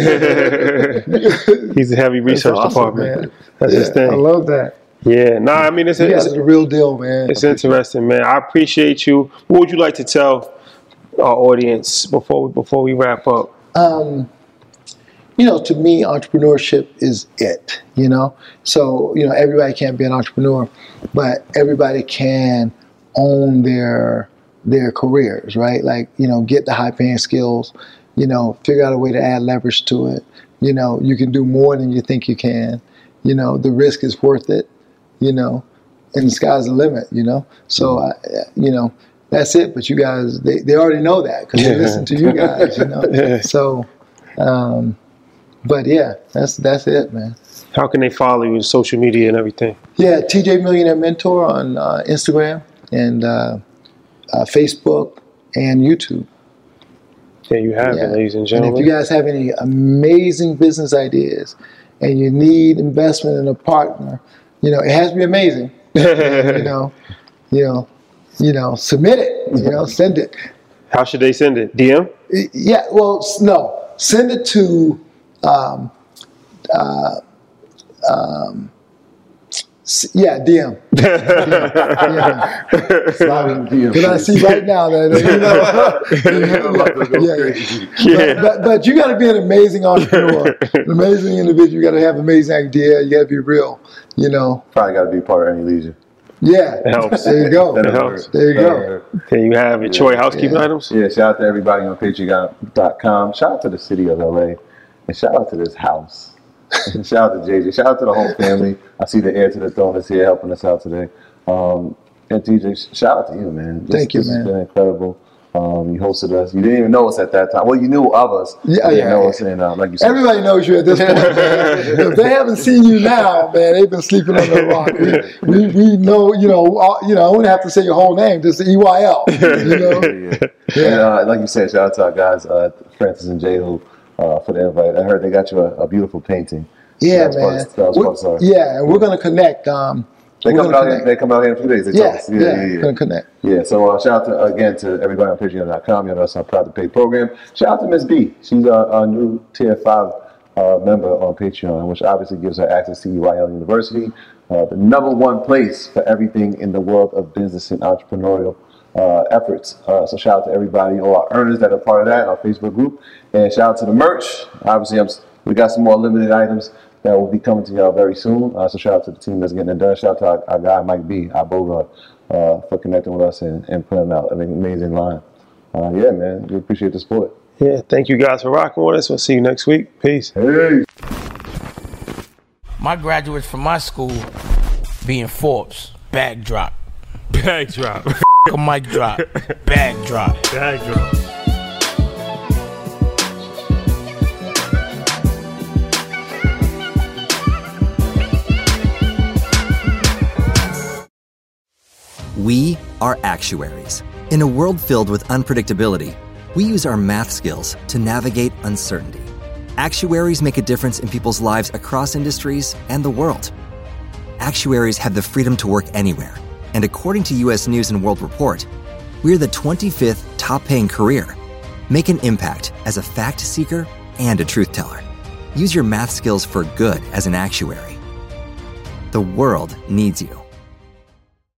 He's a heavy research
That's awesome,
department.
man.
That's
Yeah,
his thing.
I love that.
Yeah, nah, I mean, it's,
You
it's,
guys are the real deal, man.
it's interesting, man. I appreciate you. What would you like to tell our audience before we, before we wrap up?
Um, you know, to me, entrepreneurship is it, you know? So, you know, everybody can't be an entrepreneur, but everybody can own their their careers, right? Like, you know, get the high paying skills, you know, figure out a way to add leverage to it. You know, you can do more than you think you can. You know, the risk is worth it, you know, and the sky's the limit, you know? So, I, you know, that's it. But you guys, they, they already know that because they listen to you guys, you know? So, um, but yeah, that's that's it, man.
How can they follow you on social media and everything?
Yeah, T J Millionaire Mentor on uh, Instagram and uh, uh, Facebook and YouTube.
There you have
Yeah.
it, ladies and
And
gentlemen.
if you guys have any amazing business ideas and you need investment in a partner, you know, it has to be amazing. you know, you know, you know, submit it. You know, send it.
How should they send it? D M?
Yeah, well, s- no, send it to. Um, uh, um, s- yeah, D M. yeah.
Slide in the D M,
Because I
please.
see right now that, uh, you know,
I'm about to go
yeah, yeah.
crazy.
Yeah.
But, but, but you got to be an amazing entrepreneur, an amazing individual. You got to have an amazing idea. You got to be real, you know.
Probably got to be part of any leisure.
Yeah,
It helps.
there you go.
That'll
helps.
hurt.
There you
That'll
go.
hurt.
There you have it. Troy, housekeeping
Yeah.
items?
Yeah, shout out to everybody on Patreon dot com. Shout out to the city of L A. And shout out to this house. And shout out to J J. Shout out to the whole family. I see the heir to the throne is here helping us out today. Um, and T J, shout out to you, man. This,
Thank you,
this
man.
has been incredible. Um, you hosted us. You didn't even know us at that time. Well, you knew of us.
Yeah,
you didn't
yeah,
know
yeah.
us. And uh, like you said,
Everybody knows you at this point, man. If they haven't seen you now, man, they've been sleeping under a rock. We, we, we know, you know, all, you know, I wouldn't have to say your whole name, just E Y L, you know?
yeah. And uh, like you said, shout out to our guys, uh, Francis and Jay, who uh, for the invite. I heard they got you a, a beautiful painting.
Yeah,
That was part
man.
of- that was
We-
part of our-
yeah, and we're going to connect. Um,
They
we're
come
gonna
out here.
connect.
They come out here in a few days. They told
Yeah,
us.
yeah,
yeah, yeah.
going to connect.
Yeah, so uh, shout out to, again to everybody on Patreon dot com. You know, that's our Proud to Pay program. Shout out to Miss B. She's our, our new Tier five uh, member on Patreon, which obviously gives her access to E Y L University, uh, the number one place for everything in the world of business and entrepreneurial uh, efforts. Uh, so shout out to everybody, all our earners that are part of that, our Facebook group. And shout out to the merch. Obviously, I'm, we got some more limited items that will be coming to y'all very soon. Uh, so shout out to the team that's getting it done. Shout out to our, our guy, Mike B, our Bogart, uh, for connecting with us and, and putting out an amazing line. Uh, yeah, man, we appreciate the support.
Yeah, thank you guys for rocking with us. We'll see you next week. Peace.
Hey.
My graduates from my school being Forbes, bag drop.
Bag drop.
A mic drop, bag drop.
Bag drop.
We are actuaries. In a world filled with unpredictability, we use our math skills to navigate uncertainty. Actuaries make a difference in people's lives across industries and the world. Actuaries have the freedom to work anywhere, and according to U S News and World Report, we're the twenty-fifth top-paying career. Make an impact as a fact seeker and a truth teller. Use your math skills for good as an actuary. The world needs you.